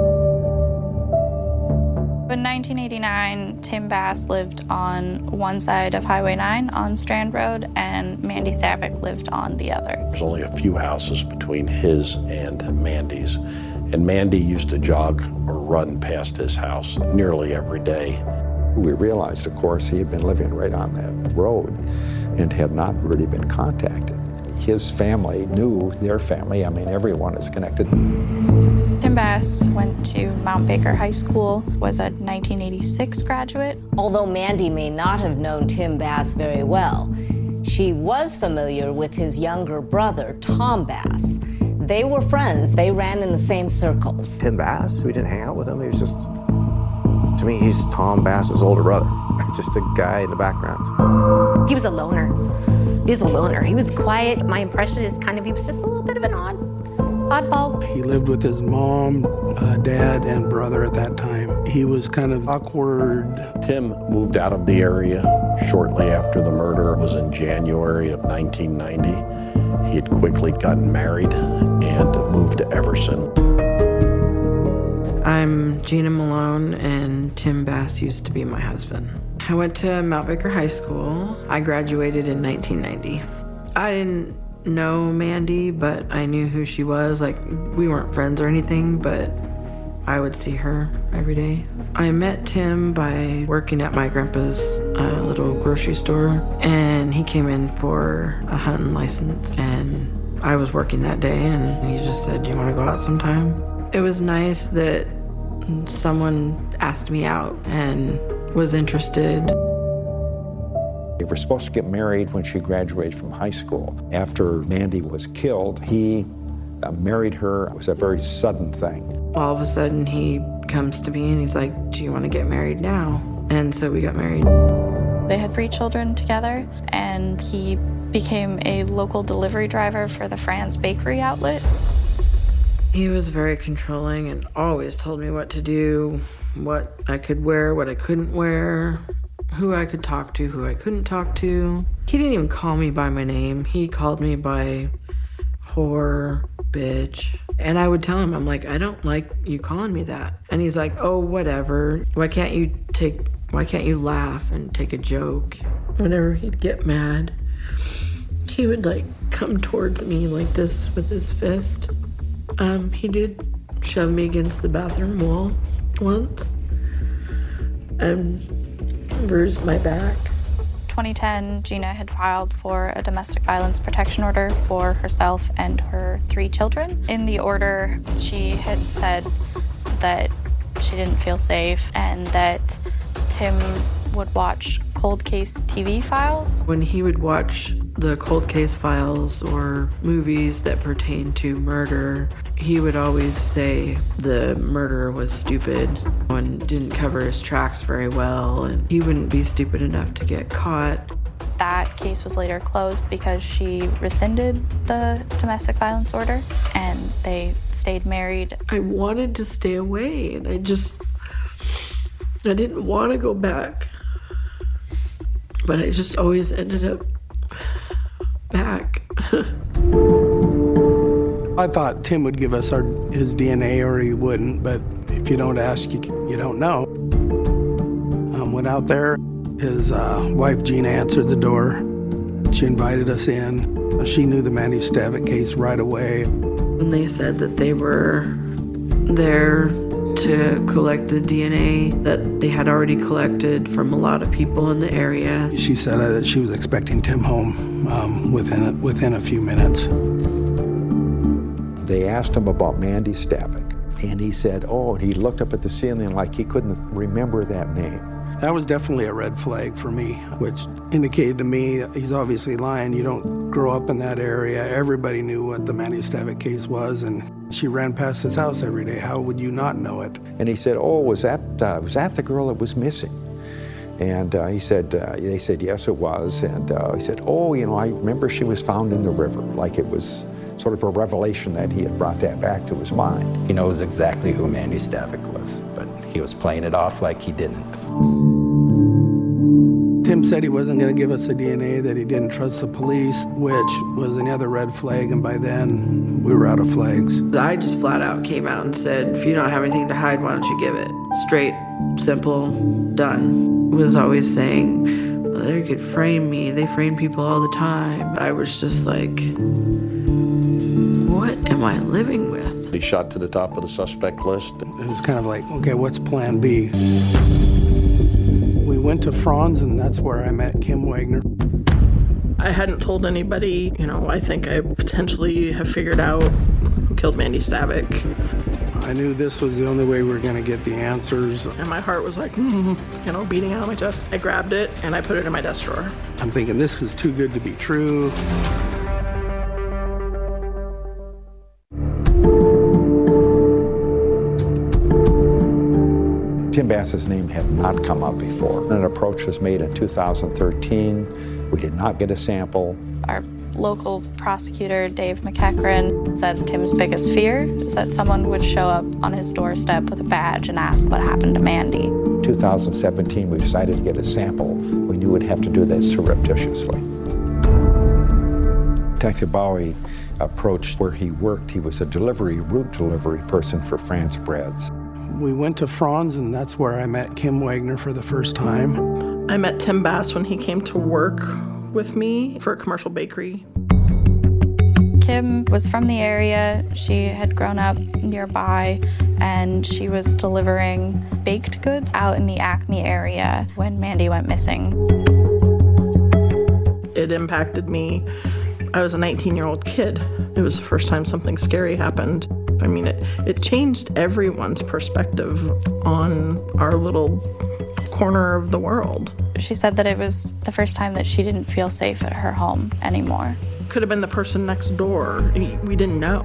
In nineteen eighty-nine, Tim Bass lived on one side of Highway nine on Strand Road, and Mandy Stavik lived on the other. There's only a few houses between his and Mandy's, and Mandy used to jog or run past his house nearly every day. We realized, of course, he had been living right on that road and had not really been contacted. His family knew their family. I mean, everyone is connected. Tim Bass went to Mount Baker High School, was a nineteen eighty-six graduate. Although Mandy may not have known Tim Bass very well, she was familiar with his younger brother, Tom Bass. They were friends. They ran in the same circles. Tim Bass, we didn't hang out with him. He was just, to me, he's Tom Bass's older brother. Just a guy in the background. He was a loner. He was a loner. He was quiet. My impression is kind of, he was just a little bit of an odd, oddball. He lived with his mom, uh, dad, and brother at that time. He was kind of awkward. Tim moved out of the area shortly after the murder. It was in January of nineteen ninety. He had quickly gotten married and moved to Everson. I'm Gina Malone, and Tim Bass used to be my husband. I went to Mount Baker High School. I graduated in nineteen ninety. I didn't know Mandy, but I knew who she was. Like, we weren't friends or anything, but I would see her every day. I met Tim by working at my grandpa's uh, little grocery store, and he came in for a hunting license, and I was working that day, and he just said, do you want to go out sometime? It was nice that someone asked me out and was interested. They were supposed to get married when she graduated from high school. After Mandy was killed, he uh, married her. It was a very sudden thing. All of a sudden, he comes to me and he's like, do you want to get married now? And so we got married. They had three children together, and he became a local delivery driver for the Franz Bakery outlet. He was very controlling and always told me what to do, what I could wear, what I couldn't wear, who I could talk to, who I couldn't talk to. He didn't even call me by my name. He called me by whore, bitch. And I would tell him, I'm like, I don't like you calling me that. And he's like, oh, whatever. Why can't you take, why can't you laugh and take a joke? Whenever he'd get mad, he would like come towards me like this with his fist. Um, he did shove me against the bathroom wall once and bruised my back. twenty ten, Gina had filed for a domestic violence protection order for herself and her three children. In the order, she had said that she didn't feel safe and that Tim would watch cold case T V files. When he would watch the cold case files or movies that pertain to murder, he would always say the murderer was stupid and didn't cover his tracks very well, and he wouldn't be stupid enough to get caught. That case was later closed because she rescinded the domestic violence order and they stayed married. I wanted to stay away, and I just, I didn't want to go back. But I just always ended up back. I thought Tim would give us our, his D N A, or he wouldn't, but if you don't ask, you, you don't know. Um, went out there. His uh, wife, Gina, answered the door. She invited us in. She knew the Mandy Stavik case right away. And they said that they were there to collect the D N A that they had already collected from a lot of people in the area. She said uh, that she was expecting Tim home um, within, within a few minutes. They asked him about Mandy Stavik, and he said, oh, and he looked up at the ceiling like he couldn't remember that name. That was definitely a red flag for me, which indicated to me he's obviously lying. You don't grow up in that area. Everybody knew what the Mandy Stavik case was, and she ran past his house every day. How would you not know it? And he said, oh, was that, uh, was that the girl that was missing? And uh, he said, uh, they said, yes, it was. And uh, he said, oh, you know, I remember she was found in the river, like it was sort of a revelation that he had brought that back to his mind. He knows exactly who Mandy Stavik was, but he was playing it off like he didn't. Tim said he wasn't going to give us a D N A, that he didn't trust the police, which was another red flag, and by then we were out of flags. I just flat out came out and said, if you don't have anything to hide, why don't you give it? Straight, simple, done. Was always saying, well, they could frame me. They frame people all the time. I was just like, what am I living with? He shot to the top of the suspect list. It was kind of like, okay, what's plan B? We went to Franz, and that's where I met Kim Wagner. I hadn't told anybody, you know, I think I potentially have figured out who killed Mandy Stavik. I knew this was the only way we were going to get the answers. And my heart was like, mm, you know, beating out of my chest. I grabbed it and I put it in my desk drawer. I'm thinking, this is too good to be true. Bass's name had not come up before. An approach was made in two thousand thirteen. We did not get a sample. Our local prosecutor, Dave McEachran, said Tim's biggest fear is that someone would show up on his doorstep with a badge and ask what happened to Mandy. two thousand seventeen, we decided to get a sample. We knew we'd have to do that surreptitiously. Detective Bowie approached where he worked. He was a delivery, route delivery person for France Breads. We went to Franz, and that's where I met Kim Wagner for the first time. I met Tim Bass when he came to work with me for a commercial bakery. Kim was from the area. She had grown up nearby, and she was delivering baked goods out in the Acme area when Mandy went missing. It impacted me. I was a nineteen-year-old kid. It was the first time something scary happened. I mean, it, it changed everyone's perspective on our little corner of the world. She said that it was the first time that she didn't feel safe at her home anymore. Could have been the person next door. We didn't know.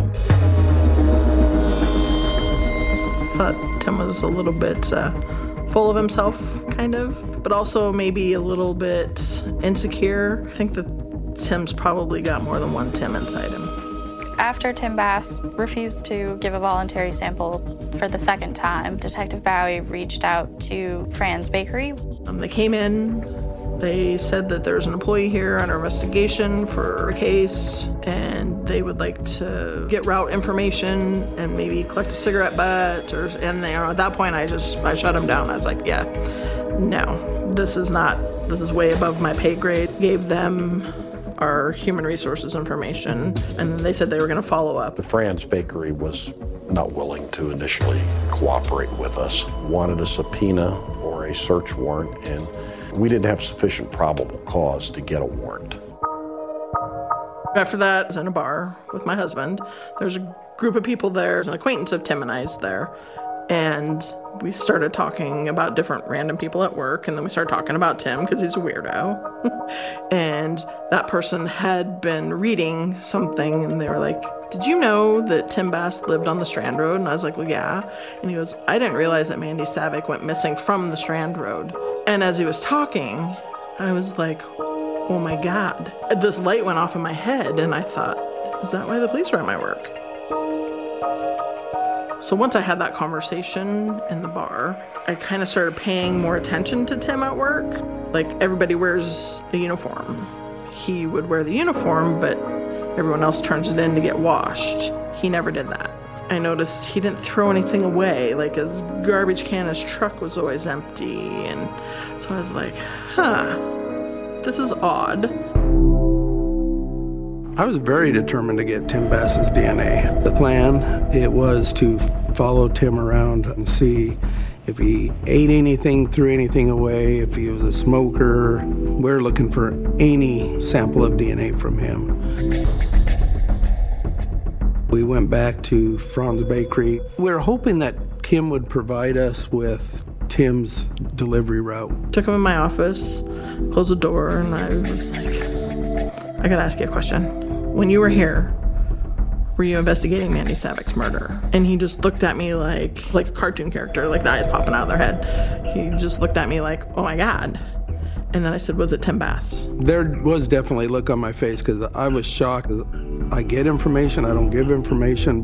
Thought Tim was a little bit uh, full of himself, kind of, but also maybe a little bit insecure. I think that Tim's probably got more than one Tim inside him. After Tim Bass refused to give a voluntary sample for the second time, Detective Bowie reached out to Fran's Bakery. Um, they came in, they said that there's an employee here under investigation for a case, and they would like to get route information and maybe collect a cigarette butt, or, and they, at that point I just, I shut them down. I was like, yeah, no, this is not, this is way above my pay grade. Gave them our human resources information, and they said they were going to follow up. The Fran's Bakery was not willing to initially cooperate with us, wanted a subpoena or a search warrant, and we didn't have sufficient probable cause to get a warrant. After that, I was in a bar with my husband. There's a group of people there, there's an acquaintance of Tim and I's there, and we started talking about different random people at work, and then we started talking about Tim because he's a weirdo. And that person had been reading something, and they were like, did you know that Tim Bass lived on the Strand Road? And I was like, well, yeah. And he goes, I didn't realize that Mandy Stavik went missing from the Strand Road. And as he was talking, I was like, oh my God. This light went off in my head, and I thought, is that why the police are at my work? So once I had that conversation in the bar, I kind of started paying more attention to Tim at work. Like, everybody wears a uniform. He would wear the uniform, but everyone else turns it in to get washed. He never did that. I noticed he didn't throw anything away. Like, his garbage can, his truck was always empty. And so I was like, huh, this is odd. I was very determined to get Tim Bass's D N A. The plan, it was to follow Tim around and see if he ate anything, threw anything away, if he was a smoker. We're looking for any sample of D N A from him. We went back to Fran's Bakery. We were hoping that Kim would provide us with Tim's delivery route. Took him in my office, closed the door, and I was like, I gotta ask you a question. When you were here, were you investigating Mandy Stavik's murder? And he just looked at me like, like a cartoon character, like the eyes popping out of their head. He just looked at me like, oh my God. And then I said, was it Tim Bass? There was definitely a look on my face because I was shocked. I get information, I don't give information.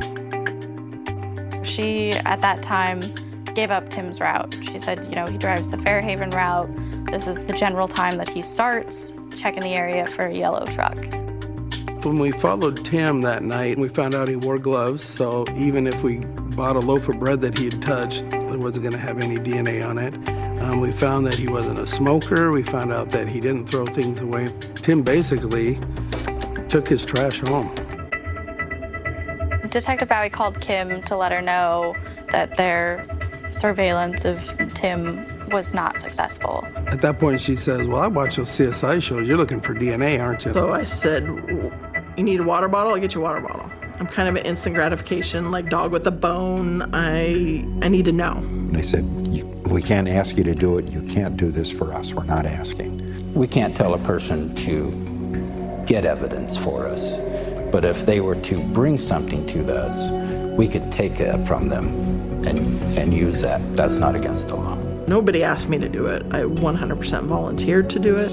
She, at that time, gave up Tim's route. She said, you know, he drives the Fairhaven route. This is the general time that he starts checking the area for a yellow truck. When we followed Tim that night, we found out he wore gloves, so even if we bought a loaf of bread that he had touched, it wasn't going to have any D N A on it. Um, we found that he wasn't a smoker. We found out that he didn't throw things away. Tim basically took his trash home. Detective Bowie called Kim to let her know that their surveillance of Tim was not successful. At that point, she says, well, I watch those C S I shows. You're looking for D N A, aren't you? So I said, you need a water bottle? I'll get you a water bottle. I'm kind of an instant gratification, like dog with a bone. I I need to know. And I said, we can't ask you to do it. You can't do this for us. We're not asking. We can't tell a person to get evidence for us, but if they were to bring something to us, we could take it from them and, and use that. That's not against the law. Nobody asked me to do it. I one hundred percent volunteered to do it.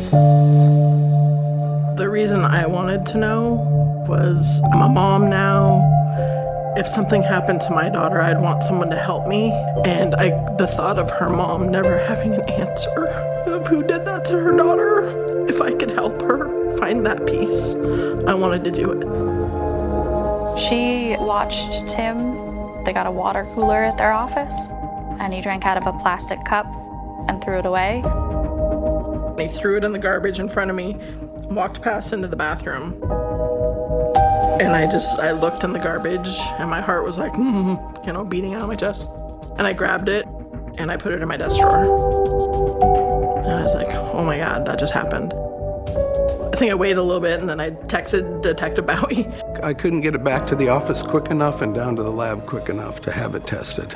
The reason I wanted to know was I'm a mom now. If something happened to my daughter, I'd want someone to help me. And I, the thought of her mom never having an answer of who did that to her daughter, if I could help her find that peace, I wanted to do it. She watched Tim. They got a water cooler at their office, and he drank out of a plastic cup and threw it away. He threw it in the garbage in front of me, walked past into the bathroom. And I just, I looked in the garbage and my heart was like, mm, you know, beating out of my chest. And I grabbed it and I put it in my desk drawer. And I was like, oh my God, that just happened. I think I waited a little bit and then I texted Detective Bowie. I couldn't get it back to the office quick enough and down to the lab quick enough to have it tested.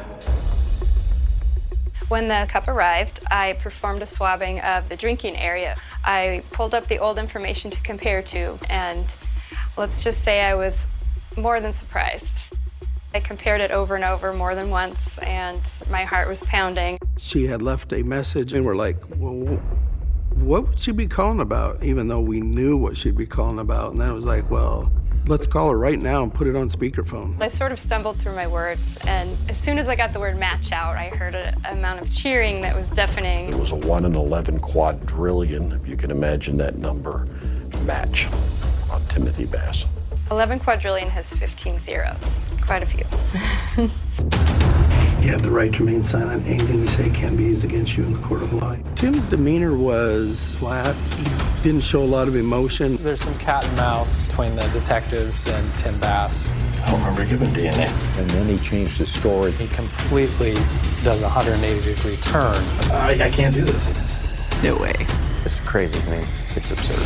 When the cup arrived, I performed a swabbing of the drinking area. I pulled up the old information to compare to, and let's just say I was more than surprised. I compared it over and over more than once, and my heart was pounding. She had left a message, and we're like, well, what would she be calling about? Even though we knew what she'd be calling about. And then it was like, well, let's call her right now and put it on speakerphone. I sort of stumbled through my words, and as soon as I got the word match out, I heard an amount of cheering that was deafening. It was a one in eleven quadrillion, if you can imagine that number, match on Timothy Bass. eleven quadrillion has fifteen zeros, quite a few. You have the right to remain silent. Anything you say can be used against you in the court of law. Tim's demeanor was flat. He didn't show a lot of emotion. There's some cat and mouse between the detectives and Tim Bass. I don't remember giving D N A. And then he changed his story. He completely does a one hundred eighty degree turn. I, I can't do this. No way. It's crazy. I mean, it's absurd.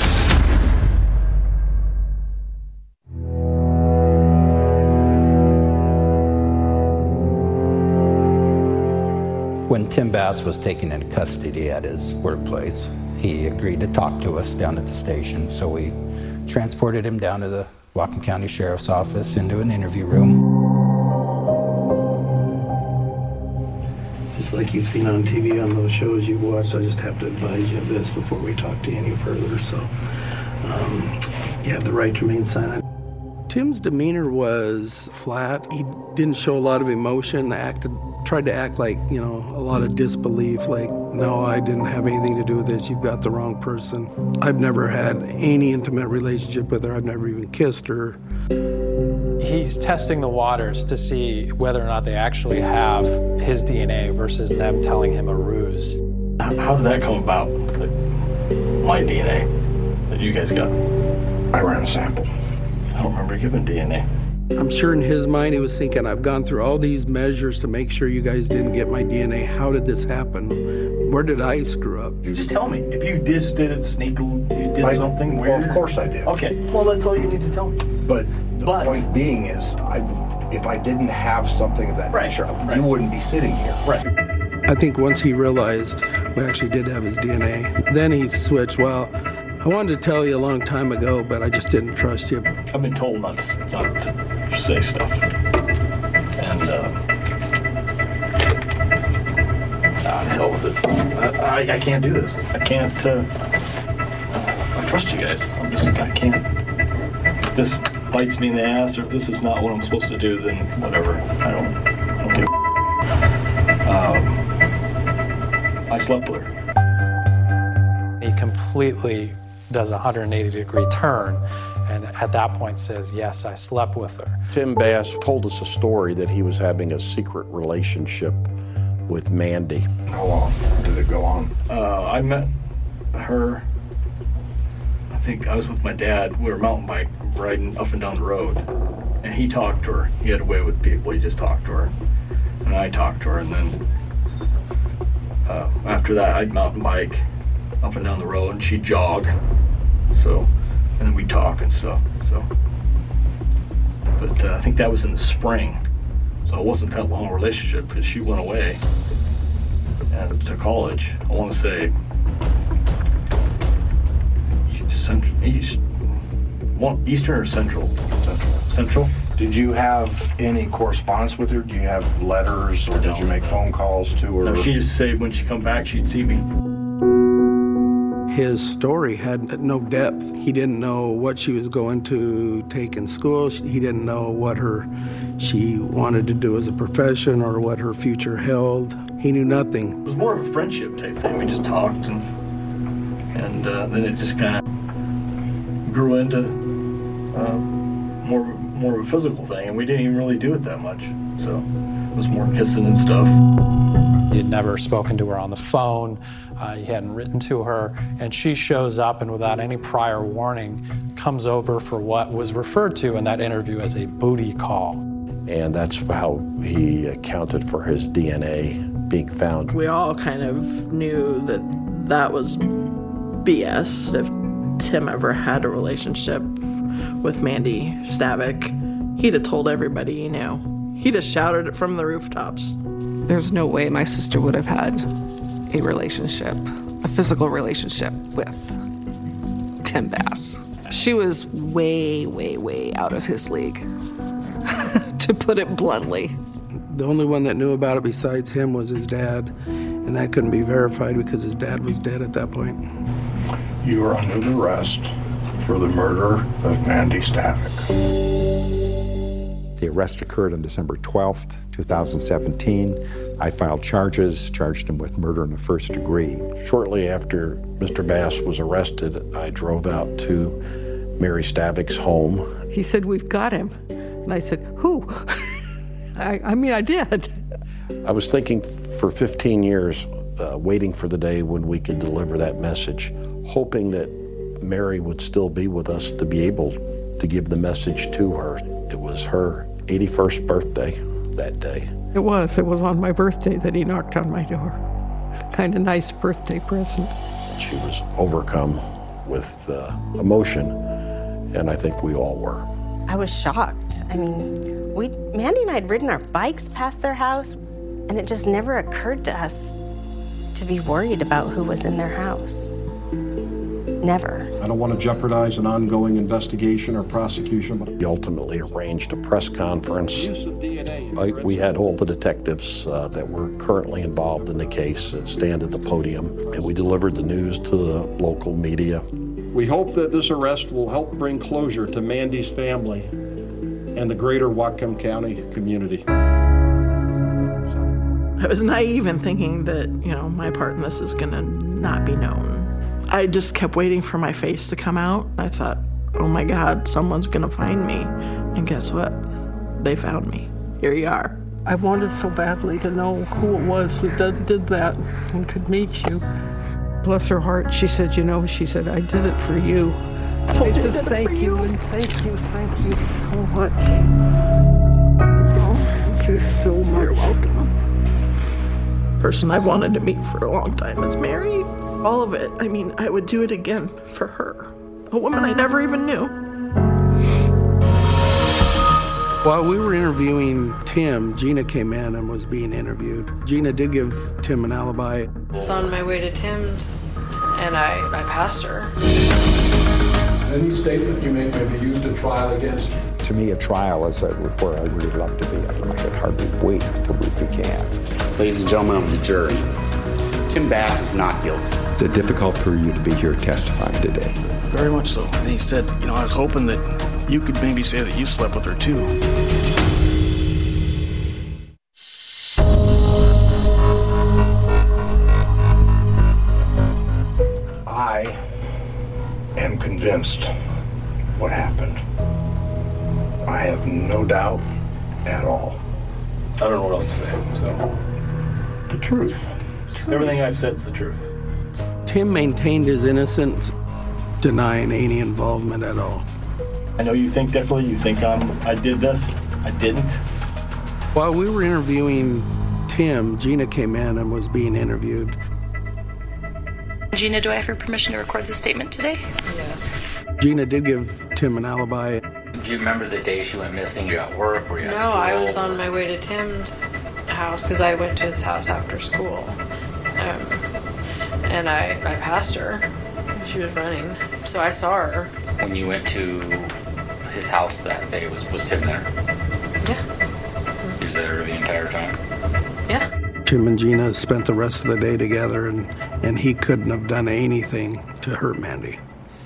When Tim Bass was taken into custody at his workplace, he agreed to talk to us down at the station, so we transported him down to the Whatcom County Sheriff's Office into an interview room. Just like you've seen on T V on those shows you've watched, I just have to advise you of this before we talk to you any further. So um, you have the right to remain silent. Tim's demeanor was flat. He didn't show a lot of emotion, acted, tried to act like, you know, a lot of disbelief, like, no, I didn't have anything to do with this, you've got the wrong person. I've never had any intimate relationship with her, I've never even kissed her. He's testing the waters to see whether or not they actually have his D N A versus them telling him a ruse. How did that come about, my D N A that you guys got? I ran a sample. I don't remember giving D N A. I'm sure in his mind he was thinking, I've gone through all these measures to make sure you guys didn't get my D N A. How did this happen? Where did I screw up? You just tell me. If you just did it sneakily, you did I, something weird. Well, of course I did. Okay, well, that's all you need to tell me. But the but, point being is, I, if I didn't have something of that right, nature, right. you wouldn't be sitting here. Right. I think once he realized we actually did have his D N A, then he switched, well, I wanted to tell you a long time ago, but I just didn't trust you. I've been told not, not to say stuff. And, uh, ah, hell with it. I, I, I can't do this. I can't, uh, I trust you guys. I'm just, I can't. If this bites me in the ass, or if this is not what I'm supposed to do, then whatever. I don't, I don't give a um, I slept with her. He completely does a one hundred eighty degree turn, and at that point says, yes, I slept with her. Tim Bass told us a story that he was having a secret relationship with Mandy. How long did it go on? Uh, I met her, I think I was with my dad. We were mountain bike riding up and down the road, and he talked to her. He had a way with people, he just talked to her. And I talked to her, and then uh, after that, I'd mountain bike up and down the road, and she'd jog. So, and then we'd talk and stuff. So, but uh, I think that was in the spring, so it wasn't that long a relationship because she went away and to college. I want to say east, east, one, Eastern or Central, Central, Central. Did you have any correspondence with her? Do you have letters, or did you make phone calls to her? No, she just said when she come back, she'd see me. His story had no depth. He didn't know what she was going to take in school. He didn't know what her she wanted to do as a profession or what her future held. He knew nothing. It was more of a friendship type thing. We just talked, and and uh, then it just kind of grew into uh, more more of a physical thing, and we didn't even really do it that much. So it was more kissing and stuff. He had never spoken to her on the phone, uh, he hadn't written to her, and she shows up and without any prior warning comes over for what was referred to in that interview as a booty call. And that's how he accounted for his D N A being found. We all kind of knew that that was B S. If Tim ever had a relationship with Mandy Stavik, he'd have told everybody he knew. He just shouted it from the rooftops. There's no way my sister would have had a relationship, a physical relationship with Tim Bass. She was way, way, way out of his league, to put it bluntly. The only one that knew about it besides him was his dad, and that couldn't be verified because his dad was dead at that point. You are under arrest for the murder of Mandy Stavik. The arrest occurred on December twelfth, two thousand seventeen. I filed charges, charged him with murder in the first degree. Shortly after Mister Bass was arrested, I drove out to Mary Stavik's home. He said, "We've got him." And I said, "Who?" I, I mean, I did. I was thinking for fifteen years, uh, waiting for the day when we could deliver that message, hoping that Mary would still be with us to be able to give the message to her. It was her eighty-first birthday that day. It was. It was on my birthday that he knocked on my door. Kind of nice birthday present. She was overcome with uh, emotion, and I think we all were. I was shocked. I mean, we Mandy and I had ridden our bikes past their house, and it just never occurred to us to be worried about who was in their house. Never. I don't want to jeopardize an ongoing investigation or prosecution. But we ultimately arranged a press conference. I, we had all the detectives uh, that were currently involved in the case stand at the podium, and we delivered the news to the local media. We hope that this arrest will help bring closure to Mandy's family and the greater Whatcom County community. I was naive in thinking that, you know, my part in this is gonna not be known. I just kept waiting for my face to come out. I thought, oh my God, someone's gonna find me. And guess what? They found me. Here you are. I wanted so badly to know who it was that did that and could meet you. Bless her heart, she said, you know, she said, I did it for you. Oh, I just thank you and thank you, thank you so much. Oh, thank you so much. You're welcome. Person I've wanted to meet for a long time is Mary. All of it. I mean, I would do it again for her. A woman I never even knew. While we were interviewing Tim, Gina came in and was being interviewed. Gina did give Tim an alibi. I was on my way to Tim's, and I, I passed her. Any statement you make may be used at trial against you. To me, a trial is a, where I really love to be. I could hardly wait until we began. Ladies and gentlemen of the jury, Tim Bass is not guilty. Is it difficult for you to be here testifying today? Very much so. And he said, you know, I was hoping that you could maybe say that you slept with her too. I am convinced what happened. I have no doubt at all. I don't know what else to say. So. The truth. Everything I've said is the truth. Tim maintained his innocence, denying any involvement at all. I know you think differently. You think I'm, I did this. I didn't. While we were interviewing Tim, Gina came in and was being interviewed. Gina, do I have your permission to record the statement today? Yes. Gina did give Tim an alibi. Do you remember the day she went missing? You at work? Were you at No, school? I was on my way to Tim's house because I went to his house after school. Um, and I, I passed her. She was running. So I saw her. When you went to his house that day. Was, was Tim there? Yeah. He was there the entire time? Yeah. Tim and Gina spent the rest of the day together, and, and he couldn't have done anything to hurt Mandy.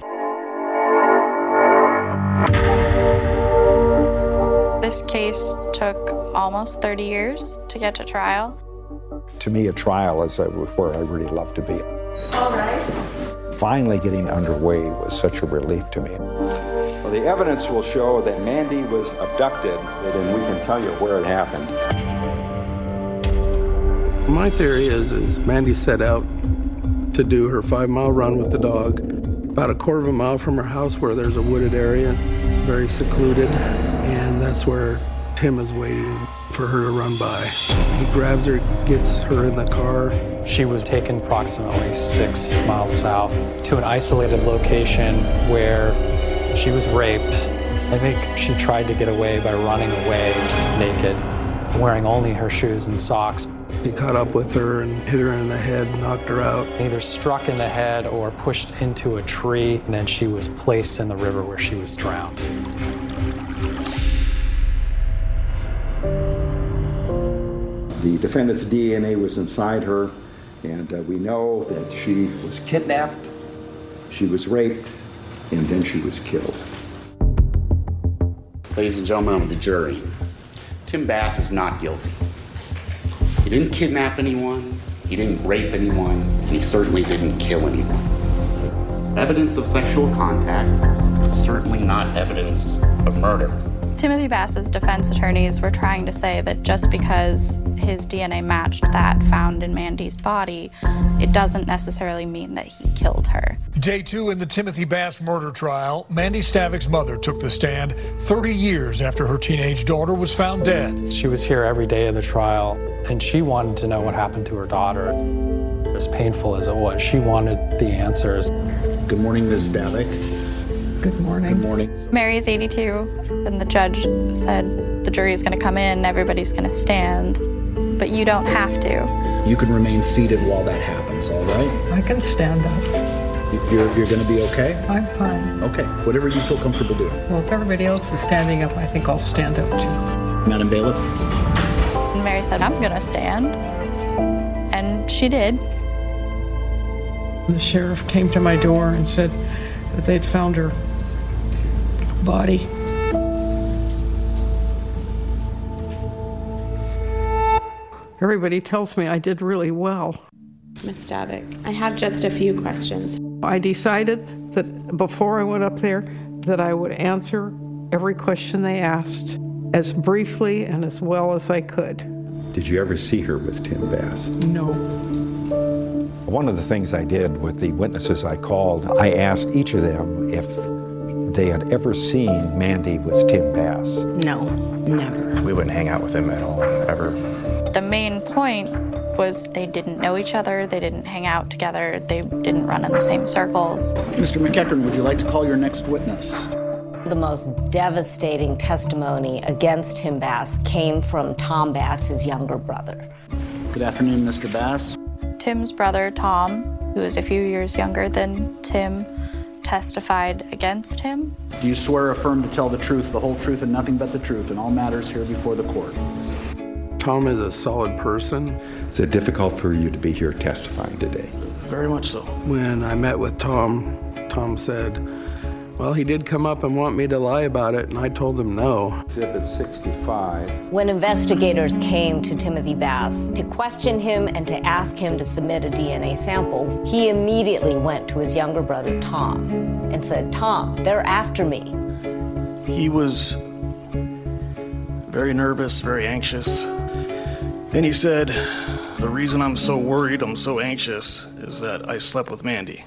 This case took almost thirty years to get to trial. To me, a trial is where I really love to be. All right. Finally getting underway was such a relief to me. Well, the evidence will show that Mandy was abducted, and we can tell you where it happened. My theory is, is Mandy set out to do her five-mile run with the dog about a quarter of a mile from her house where there's a wooded area. It's very secluded, and that's where Tim is waiting for her to run by. He grabs her, gets her in the car. She was taken approximately six miles south to an isolated location where she was raped. I think she tried to get away by running away naked, wearing only her shoes and socks. He caught up with her and hit her in the head, knocked her out. Either struck in the head or pushed into a tree, and then she was placed in the river where she was drowned. The defendant's D N A was inside her, and uh, we know that she was kidnapped, she was raped, and then she was killed. Ladies and gentlemen of the jury, Tim Bass is not guilty. He didn't kidnap anyone, he didn't rape anyone, and he certainly didn't kill anyone. Evidence of sexual contact is certainly not evidence of murder. Timothy Bass's defense attorneys were trying to say that just because his D N A matched that found in Mandy's body, it doesn't necessarily mean that he killed her. Day two in the Timothy Bass murder trial, Mandy Stavic's mother took the stand thirty years after her teenage daughter was found dead. She was here every day of the trial, and she wanted to know what happened to her daughter. As painful as it was, she wanted the answers. Good morning, Miz Stavic. Good morning. Good morning. Mary's eighty-two, and the judge said the jury's going to come in, everybody's going to stand, but you don't have to. You can remain seated while that happens, all right? I can stand up. You're, you're going to be okay? I'm fine. Okay, whatever you feel comfortable doing. Well, if everybody else is standing up, I think I'll stand up too. Madam Bailiff? And Mary said, I'm going to stand. And she did. The sheriff came to my door and said that they'd found her body. Everybody tells me I did really well. Miz Stavic, I have just a few questions. I decided that before I went up there that I would answer every question they asked as briefly and as well as I could. Did you ever see her with Tim Bass? No. One of the things I did with the witnesses I called, I asked each of them if they had ever seen Mandy with Tim Bass. No, never. We wouldn't hang out with him at all, ever. The main point was they didn't know each other, they didn't hang out together, they didn't run in the same circles. Mister McEachern, would you like to call your next witness? The most devastating testimony against Tim Bass came from Tom Bass, his younger brother. Good afternoon, Mister Bass. Tim's brother, Tom, who is a few years younger than Tim, testified against him. Do you swear or affirm to tell the truth, the whole truth, and nothing but the truth in all matters here before the court? Tom is a solid person. Is it difficult for you to be here testifying today? Very much so. When I met with Tom, Tom said, well, he did come up and want me to lie about it, and I told him no. Exhibit sixty-five. When investigators came to Timothy Bass to question him and to ask him to submit a D N A sample, he immediately went to his younger brother, Tom, and said, Tom, they're after me. He was very nervous, very anxious. And he said, the reason I'm so worried, I'm so anxious, is that I slept with Mandy.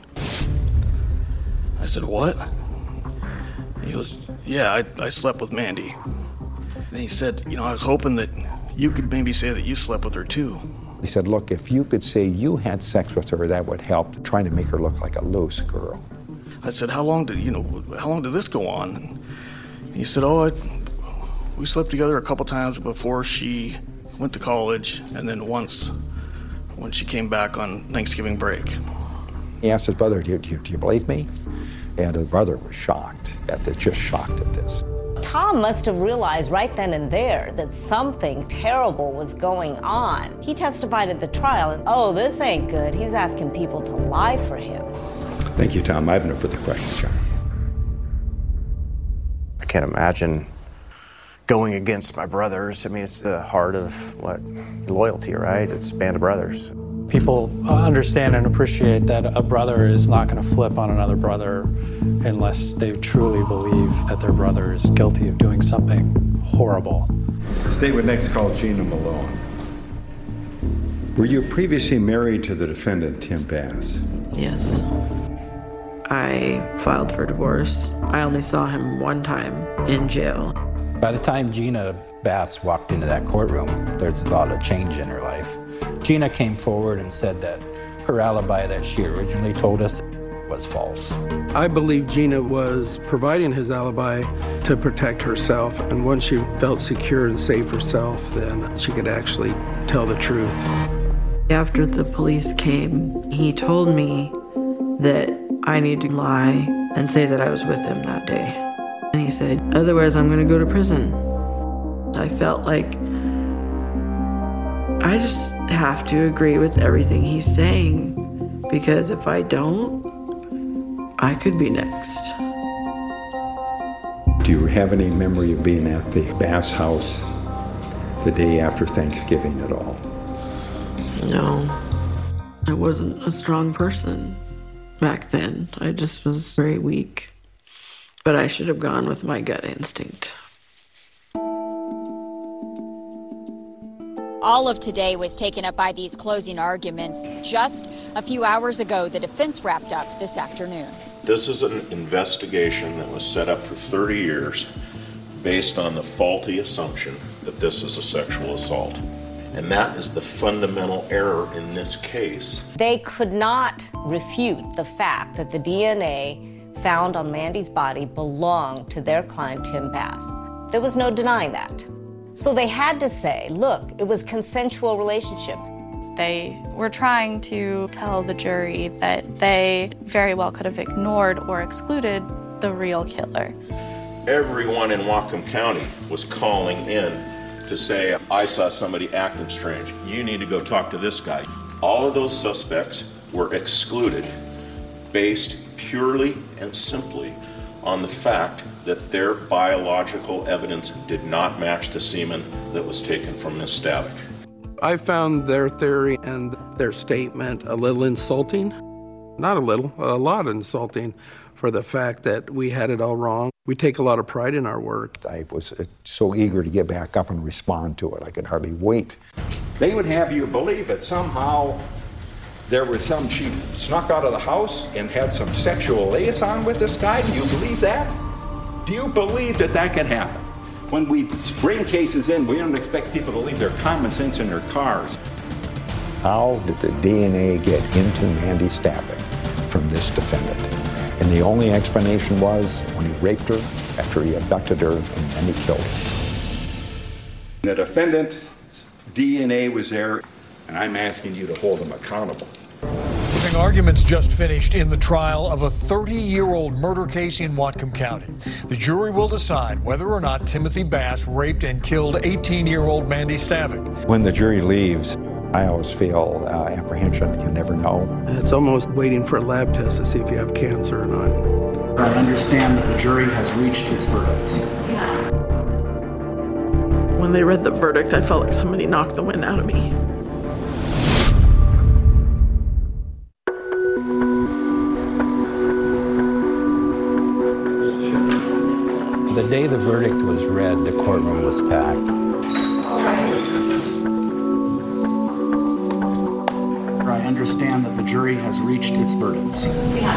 I said, what? He goes, yeah, I, I slept with Mandy. And he said, you know, I was hoping that you could maybe say that you slept with her too. He said, look, if you could say you had sex with her, that would help trying to make her look like a loose girl. I said, how long did, you know, how long did this go on? And he said, oh, I, we slept together a couple times before she went to college, and then once when she came back on Thanksgiving break. He asked his brother, do you, do you, do you believe me? And his brother was shocked, at this, just shocked at this. Tom must have realized right then and there that something terrible was going on. He testified at the trial, and oh, this ain't good. He's asking people to lie for him. Thank you, Tom. I have no further questions, John. I can't imagine going against my brothers. I mean, it's the heart of what? Loyalty, right? It's a band of brothers. People understand and appreciate that a brother is not going to flip on another brother unless they truly believe that their brother is guilty of doing something horrible. The state would next call Gina Malone. Were you previously married to the defendant, Tim Bass? Yes. I filed for divorce. I only saw him one time in jail. By the time Gina Bass walked into that courtroom, there's a lot of change in her life. Gina came forward and said that her alibi that she originally told us was false. I believe Gina was providing his alibi to protect herself, and once she felt secure and safe herself, then she could actually tell the truth. After the police came, he told me that I need to lie and say that I was with him that day. And he said, otherwise I'm going to go to prison. I felt like I just have to agree with everything he's saying, because if I don't, I could be next. Do you have any memory of being at the Bass house the day after Thanksgiving at all? No. I wasn't a strong person back then. I just was very weak. But I should have gone with my gut instinct. All of today was taken up by these closing arguments. Just a few hours ago, the defense wrapped up this afternoon. This is an investigation that was set up for thirty years based on the faulty assumption that this is a sexual assault. And that is the fundamental error in this case. They could not refute the fact that the D N A found on Mandy's body belonged to their client, Tim Bass. There was no denying that. So they had to say, look, it was consensual relationship. They were trying to tell the jury that they very well could have ignored or excluded the real killer. Everyone in Whatcom County was calling in to say, I saw somebody acting strange. You need to go talk to this guy. All of those suspects were excluded based purely and simply on the fact that their biological evidence did not match the semen that was taken from Miss Stavik. I found their theory and their statement a little insulting. Not a little, a lot insulting for the fact that we had it all wrong. We take a lot of pride in our work. I was so eager to get back up and respond to it. I could hardly wait. They would have you believe that somehow there was some, she snuck out of the house and had some sexual liaison with this guy. Do you believe that? Do you believe that that can happen? When we bring cases in, we don't expect people to leave their common sense in their cars. How did the D N A get into Mandy Stavik from this defendant? And the only explanation was when he raped her after he abducted her and then he killed her. The defendant's D N A was there, and I'm asking you to hold him accountable. Arguments just finished in the trial of a thirty-year-old murder case in Whatcom County. The jury will decide whether or not Timothy Bass raped and killed eighteen-year-old Mandy Stavik. When the jury leaves, I always feel uh, apprehension. You never know. It's almost waiting for a lab test to see if you have cancer or not. I understand that the jury has reached its verdict. When they read the verdict, I felt like somebody knocked the wind out of me. The day the verdict was read, the courtroom was packed. I understand that the jury has reached its verdict.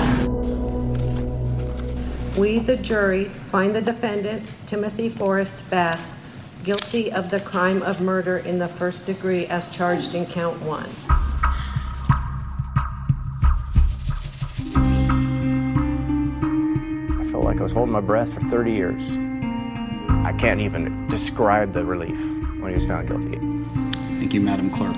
We, the jury, find the defendant, Timothy Forrest Bass, guilty of the crime of murder in the first degree as charged in count one. I felt like I was holding my breath for thirty years. I can't even describe the relief when he was found guilty. Thank you, Madam Clerk.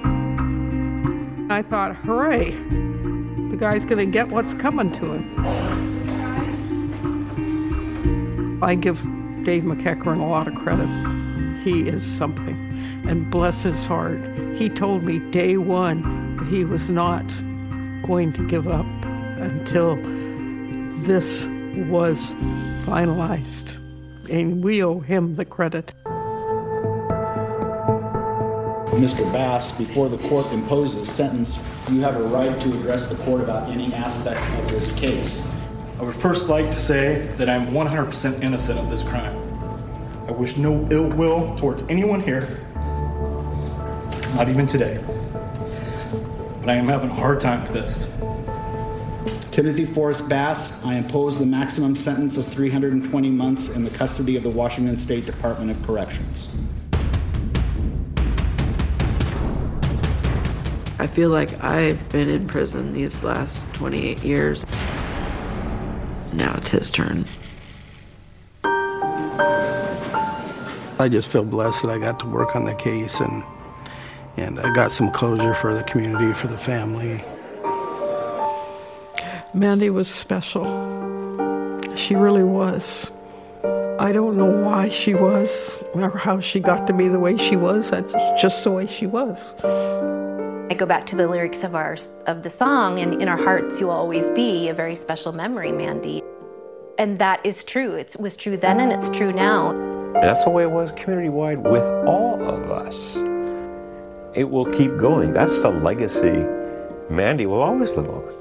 I thought, hooray, the guy's gonna get what's coming to him. I give Dave McEachern a lot of credit. He is something, and bless his heart, he told me day one that he was not going to give up until this was finalized, and we owe him the credit. Mister Bass, before the court imposes sentence, you have a right to address the court about any aspect of this case. I would first like to say that I'm one hundred percent innocent of this crime. I wish no ill will towards anyone here, not even today. But I am having a hard time with this. Timothy Forrest Bass, I impose the maximum sentence of three hundred twenty months in the custody of the Washington State Department of Corrections. I feel like I've been in prison these last twenty-eight years. Now it's his turn. I just feel blessed that I got to work on the case, and and I got some closure for the community, for the family. Mandy was special. She really was. I don't know why she was, or how she got to be the way she was. That's just the way she was. I go back to the lyrics of our of the song, and in our hearts you will always be a very special memory, Mandy. And that is true. It was true then and it's true now. And that's the way it was community-wide with all of us. It will keep going. That's the legacy Mandy will always live on.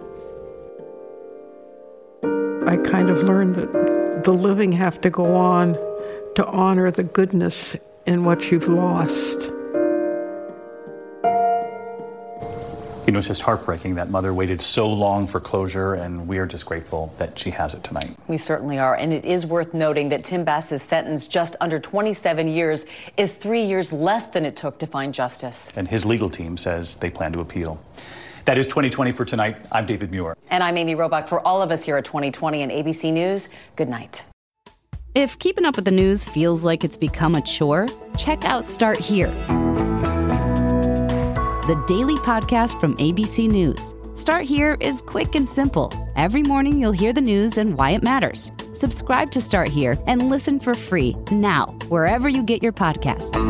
I kind of learned that the living have to go on to honor the goodness in what you've lost. You know, it's just heartbreaking that mother waited so long for closure, and we are just grateful that she has it tonight. We certainly are, and it is worth noting that Tim Bass's sentence, just under twenty-seven years, is three years less than it took to find justice. And his legal team says they plan to appeal. That is twenty twenty for tonight. I'm David Muir. And I'm Amy Robach. For all of us here at twenty twenty and A B C News, good night. If keeping up with the news feels like it's become a chore, check out Start Here, the daily podcast from A B C News. Start Here is quick and simple. Every morning you'll hear the news and why it matters. Subscribe to Start Here and listen for free now, wherever you get your podcasts.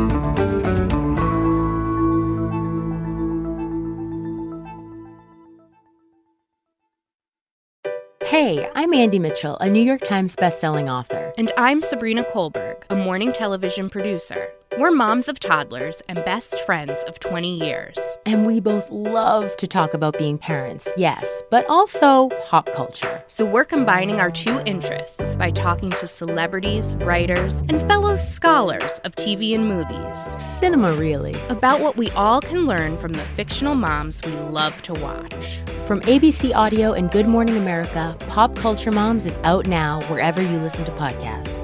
Hey, I'm Andy Mitchell, a New York Times bestselling author. And I'm Sabrina Kohlberg, a morning television producer. We're moms of toddlers and best friends of twenty years. And we both love to talk about being parents, yes, but also pop culture. So we're combining our two interests by talking to celebrities, writers, and fellow scholars of T V and movies. Cinema, really. About what we all can learn from the fictional moms we love to watch. From A B C Audio and Good Morning America, Pop Culture Moms is out now wherever you listen to podcasts.